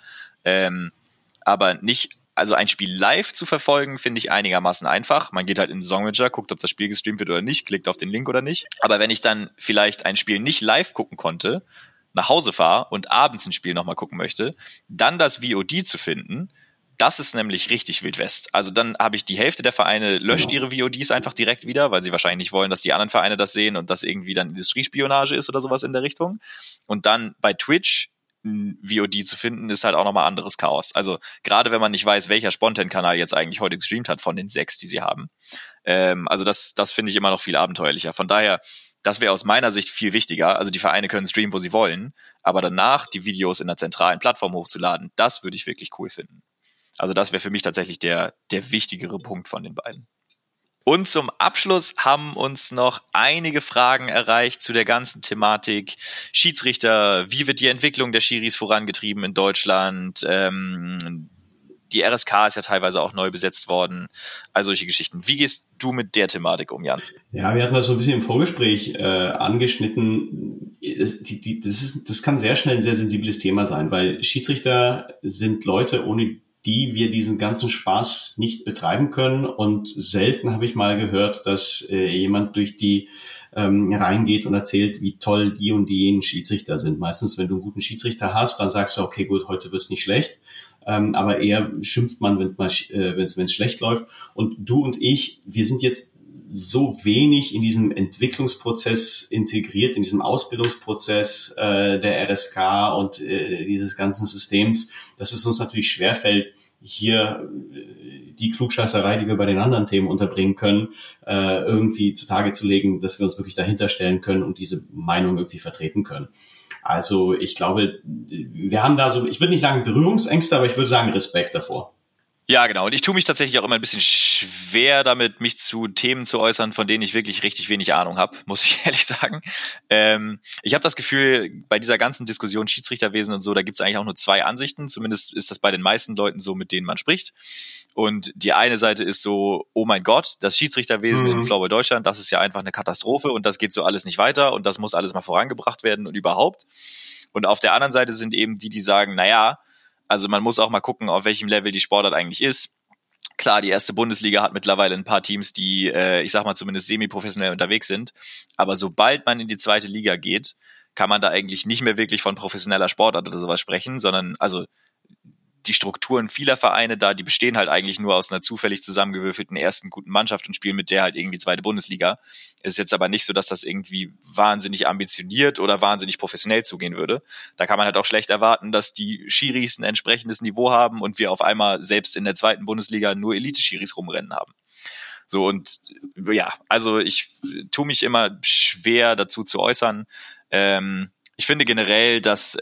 Aber nicht, also ein Spiel live zu verfolgen, finde ich einigermaßen einfach. Man geht halt in den Saisonmanager, guckt, ob das Spiel gestreamt wird oder nicht, klickt auf den Link oder nicht. Aber wenn ich dann vielleicht ein Spiel nicht live gucken konnte, nach Hause fahre und abends ein Spiel nochmal gucken möchte, dann das VOD zu finden, das ist nämlich richtig Wild West. Also dann habe ich die Hälfte der Vereine löscht ihre VODs einfach direkt wieder, weil sie wahrscheinlich nicht wollen, dass die anderen Vereine das sehen und das irgendwie dann Industriespionage ist oder sowas in der Richtung. Und dann bei Twitch ein VOD zu finden, ist halt auch nochmal anderes Chaos. Also gerade wenn man nicht weiß, welcher Spontent-Kanal jetzt eigentlich heute gestreamt hat von den 6, die sie haben. Also das finde ich immer noch viel abenteuerlicher. Von daher, das wäre aus meiner Sicht viel wichtiger. Also die Vereine können streamen, wo sie wollen, aber danach die Videos in einer zentralen Plattform hochzuladen, das würde ich wirklich cool finden. Also das wäre für mich tatsächlich der wichtigere Punkt von den beiden. Und zum Abschluss haben uns noch einige Fragen erreicht zu der ganzen Thematik. Schiedsrichter, wie wird die Entwicklung der Schiris vorangetrieben in Deutschland? Die RSK ist ja teilweise auch neu besetzt worden. All solche Geschichten. Wie gehst du mit der Thematik um, Jan? Ja, wir hatten das so ein bisschen im Vorgespräch angeschnitten. Das kann sehr schnell ein sehr sensibles Thema sein, weil Schiedsrichter sind Leute, ohne die wir diesen ganzen Spaß nicht betreiben können. Und selten habe ich mal gehört, dass jemand durch die reingeht und erzählt, wie toll die und die jenen Schiedsrichter sind. Meistens, wenn du einen guten Schiedsrichter hast, dann sagst du, okay, gut, heute wird's nicht schlecht. aber eher schimpft man, wenn es schlecht läuft. Und du und ich, wir sind jetzt so wenig in diesem Entwicklungsprozess integriert, in diesem Ausbildungsprozess der RSK und dieses ganzen Systems, dass es uns natürlich schwerfällt, hier die Klugscheißerei, die wir bei den anderen Themen unterbringen können, irgendwie zutage zu legen, dass wir uns wirklich dahinter stellen können und diese Meinung irgendwie vertreten können. Also ich glaube, wir haben da so, ich würde nicht sagen Berührungsängste, aber ich würde sagen Respekt davor. Ja, genau. Und ich tue mich tatsächlich auch immer ein bisschen schwer damit, mich zu Themen zu äußern, von denen ich wirklich richtig wenig Ahnung habe, muss ich ehrlich sagen. Ich habe das Gefühl, bei dieser ganzen Diskussion Schiedsrichterwesen und so, da gibt es eigentlich auch nur zwei Ansichten. Zumindest ist das bei den meisten Leuten so, mit denen man spricht. Und die eine Seite ist so, oh mein Gott, das Schiedsrichterwesen in Floorball Deutschland, das ist ja einfach eine Katastrophe und das geht so alles nicht weiter und das muss alles mal vorangebracht werden und überhaupt. Und auf der anderen Seite sind eben die, die sagen, naja, also man muss auch mal gucken, auf welchem Level die Sportart eigentlich ist. Klar, die erste Bundesliga hat mittlerweile ein paar Teams, die, ich sag mal, zumindest semi-professionell unterwegs sind. Aber sobald man in die zweite Liga geht, kann man da eigentlich nicht mehr wirklich von professioneller Sportart oder sowas sprechen, sondern also die Strukturen vieler Vereine da, die bestehen halt eigentlich nur aus einer zufällig zusammengewürfelten ersten guten Mannschaft und spielen mit der halt irgendwie zweite Bundesliga. Es ist jetzt aber nicht so, dass das irgendwie wahnsinnig ambitioniert oder wahnsinnig professionell zugehen würde. Da kann man halt auch schlecht erwarten, dass die Schiris ein entsprechendes Niveau haben und wir auf einmal selbst in der zweiten Bundesliga nur Elite-Schiris rumrennen haben. So, und ja, also ich tue mich immer schwer dazu zu äußern. Ich finde generell, dass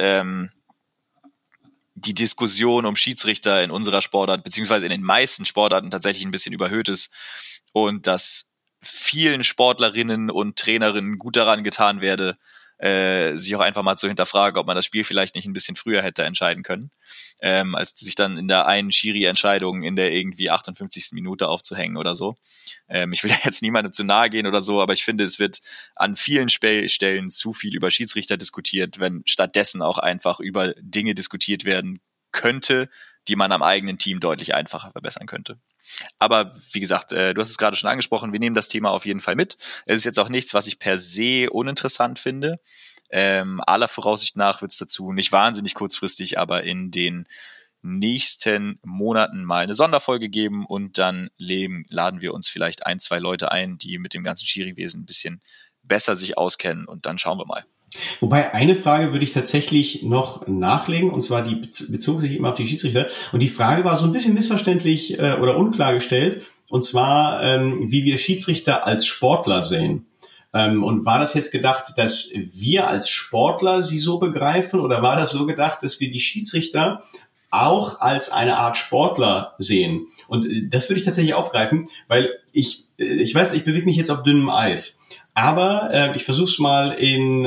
die Diskussion um Schiedsrichter in unserer Sportart, beziehungsweise in den meisten Sportarten tatsächlich ein bisschen überhöht ist und dass vielen Sportlerinnen und Trainerinnen gut daran getan werde, sich auch einfach mal zu hinterfragen, ob man das Spiel vielleicht nicht ein bisschen früher hätte entscheiden können, als sich dann in der einen Schiri-Entscheidung in der irgendwie 58. Minute aufzuhängen oder so. Ich will jetzt niemandem zu nahe gehen oder so, aber ich finde, es wird an vielen Stellen zu viel über Schiedsrichter diskutiert, wenn stattdessen auch einfach über Dinge diskutiert werden könnte, die man am eigenen Team deutlich einfacher verbessern könnte. Aber wie gesagt, du hast es gerade schon angesprochen, wir nehmen das Thema auf jeden Fall mit. Es ist jetzt auch nichts, was ich per se uninteressant finde. Aller Voraussicht nach wird es dazu nicht wahnsinnig kurzfristig, aber in den nächsten Monaten mal eine Sonderfolge geben und dann laden wir uns vielleicht 1, 2 Leute ein, die mit dem ganzen Schiri-Wesen ein bisschen besser sich auskennen und dann schauen wir mal. Wobei eine Frage würde ich tatsächlich noch nachlegen, und zwar die bezog sich immer auf die Schiedsrichter. Und die Frage war so ein bisschen missverständlich oder unklar gestellt, und zwar wie wir Schiedsrichter als Sportler sehen. Und war das jetzt gedacht, dass wir als Sportler sie so begreifen, oder war das so gedacht, dass wir die Schiedsrichter auch als eine Art Sportler sehen? Und das würde ich tatsächlich aufgreifen, weil ich weiß, ich bewege mich jetzt auf dünnem Eis. Aber ich versuche es mal in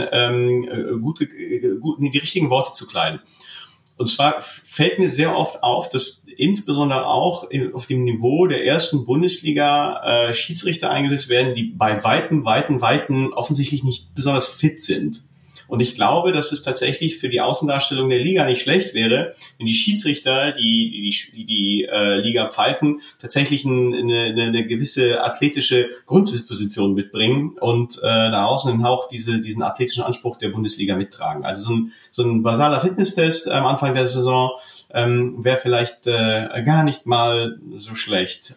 die richtigen Worte zu kleiden. Und zwar fällt mir sehr oft auf, dass insbesondere auch auf dem Niveau der ersten Bundesliga Schiedsrichter eingesetzt werden, die bei Weitem offensichtlich nicht besonders fit sind. Und ich glaube, dass es tatsächlich für die Außendarstellung der Liga nicht schlecht wäre, wenn die Schiedsrichter, die Liga pfeifen, tatsächlich eine gewisse athletische Grunddisposition mitbringen und da außen den Hauch diesen athletischen Anspruch der Bundesliga mittragen. Also so ein basaler Fitnesstest am Anfang der Saison wäre vielleicht gar nicht mal so schlecht.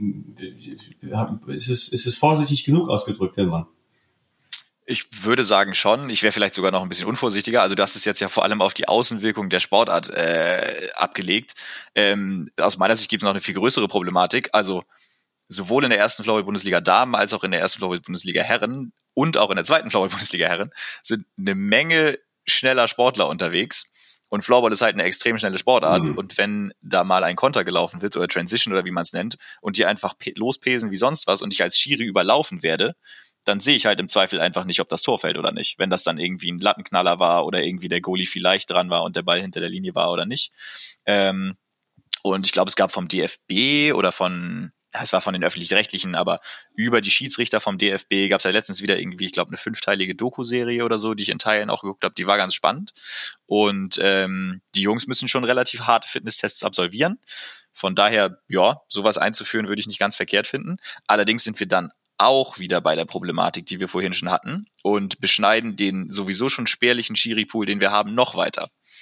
Ist es vorsichtig genug ausgedrückt, Tillmann? Ich würde sagen schon. Ich wäre vielleicht sogar noch ein bisschen unvorsichtiger. Also du hast es jetzt ja vor allem auf die Außenwirkung der Sportart abgelegt. Aus meiner Sicht gibt es noch eine viel größere Problematik. Also sowohl in der ersten Floorball-Bundesliga Damen als auch in der ersten Floorball-Bundesliga Herren und auch in der zweiten Floorball-Bundesliga Herren sind eine Menge schneller Sportler unterwegs. Und Floorball ist halt eine extrem schnelle Sportart. Und wenn da mal ein Konter gelaufen wird oder Transition oder wie man es nennt und die einfach lospesen wie sonst was und ich als Schiri überlaufen werde, dann sehe ich halt im Zweifel einfach nicht, ob das Tor fällt oder nicht. Wenn das dann irgendwie ein Lattenknaller war oder irgendwie der Goalie vielleicht dran war und der Ball hinter der Linie war oder nicht. Und ich glaube, es gab vom DFB oder es war von den Öffentlich-Rechtlichen, aber über die Schiedsrichter vom DFB gab es ja letztens wieder irgendwie, ich glaube, eine 5-teilige Doku-Serie oder so, die ich in Teilen auch geguckt habe, die war ganz spannend. Und die Jungs müssen schon relativ harte Fitnesstests absolvieren. Von daher, ja, sowas einzuführen würde ich nicht ganz verkehrt finden. Allerdings sind wir dann auch wieder bei der Problematik, die wir vorhin schon hatten und beschneiden den sowieso schon spärlichen Schiri-Pool, den wir haben, noch weiter.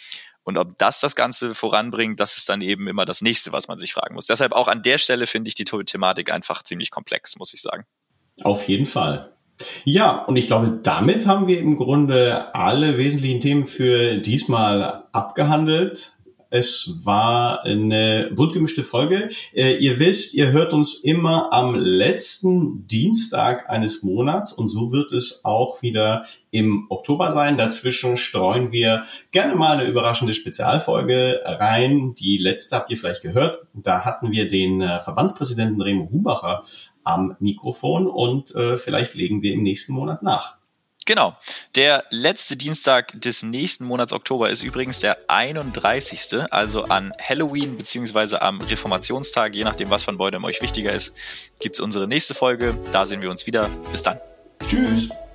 Und ob das Ganze voranbringt, das ist dann eben immer das Nächste, was man sich fragen muss. Deshalb auch an der Stelle finde ich die Thematik einfach ziemlich komplex, muss ich sagen. Auf jeden Fall. Ja, und ich glaube, damit haben wir im Grunde alle wesentlichen Themen für diesmal abgehandelt. Es war eine bunt gemischte Folge. Ihr wisst, ihr hört uns immer am letzten Dienstag eines Monats und so wird es auch wieder im Oktober sein. Dazwischen streuen wir gerne mal eine überraschende Spezialfolge rein. Die letzte habt ihr vielleicht gehört. Da hatten wir den Verbandspräsidenten Remo Hubacher am Mikrofon und vielleicht legen wir im nächsten Monat nach. Genau. Der letzte Dienstag des nächsten Monats Oktober ist übrigens der 31. Also an Halloween beziehungsweise am Reformationstag, je nachdem, was von beidem euch wichtiger ist, gibt's unsere nächste Folge. Da sehen wir uns wieder. Bis dann. Tschüss.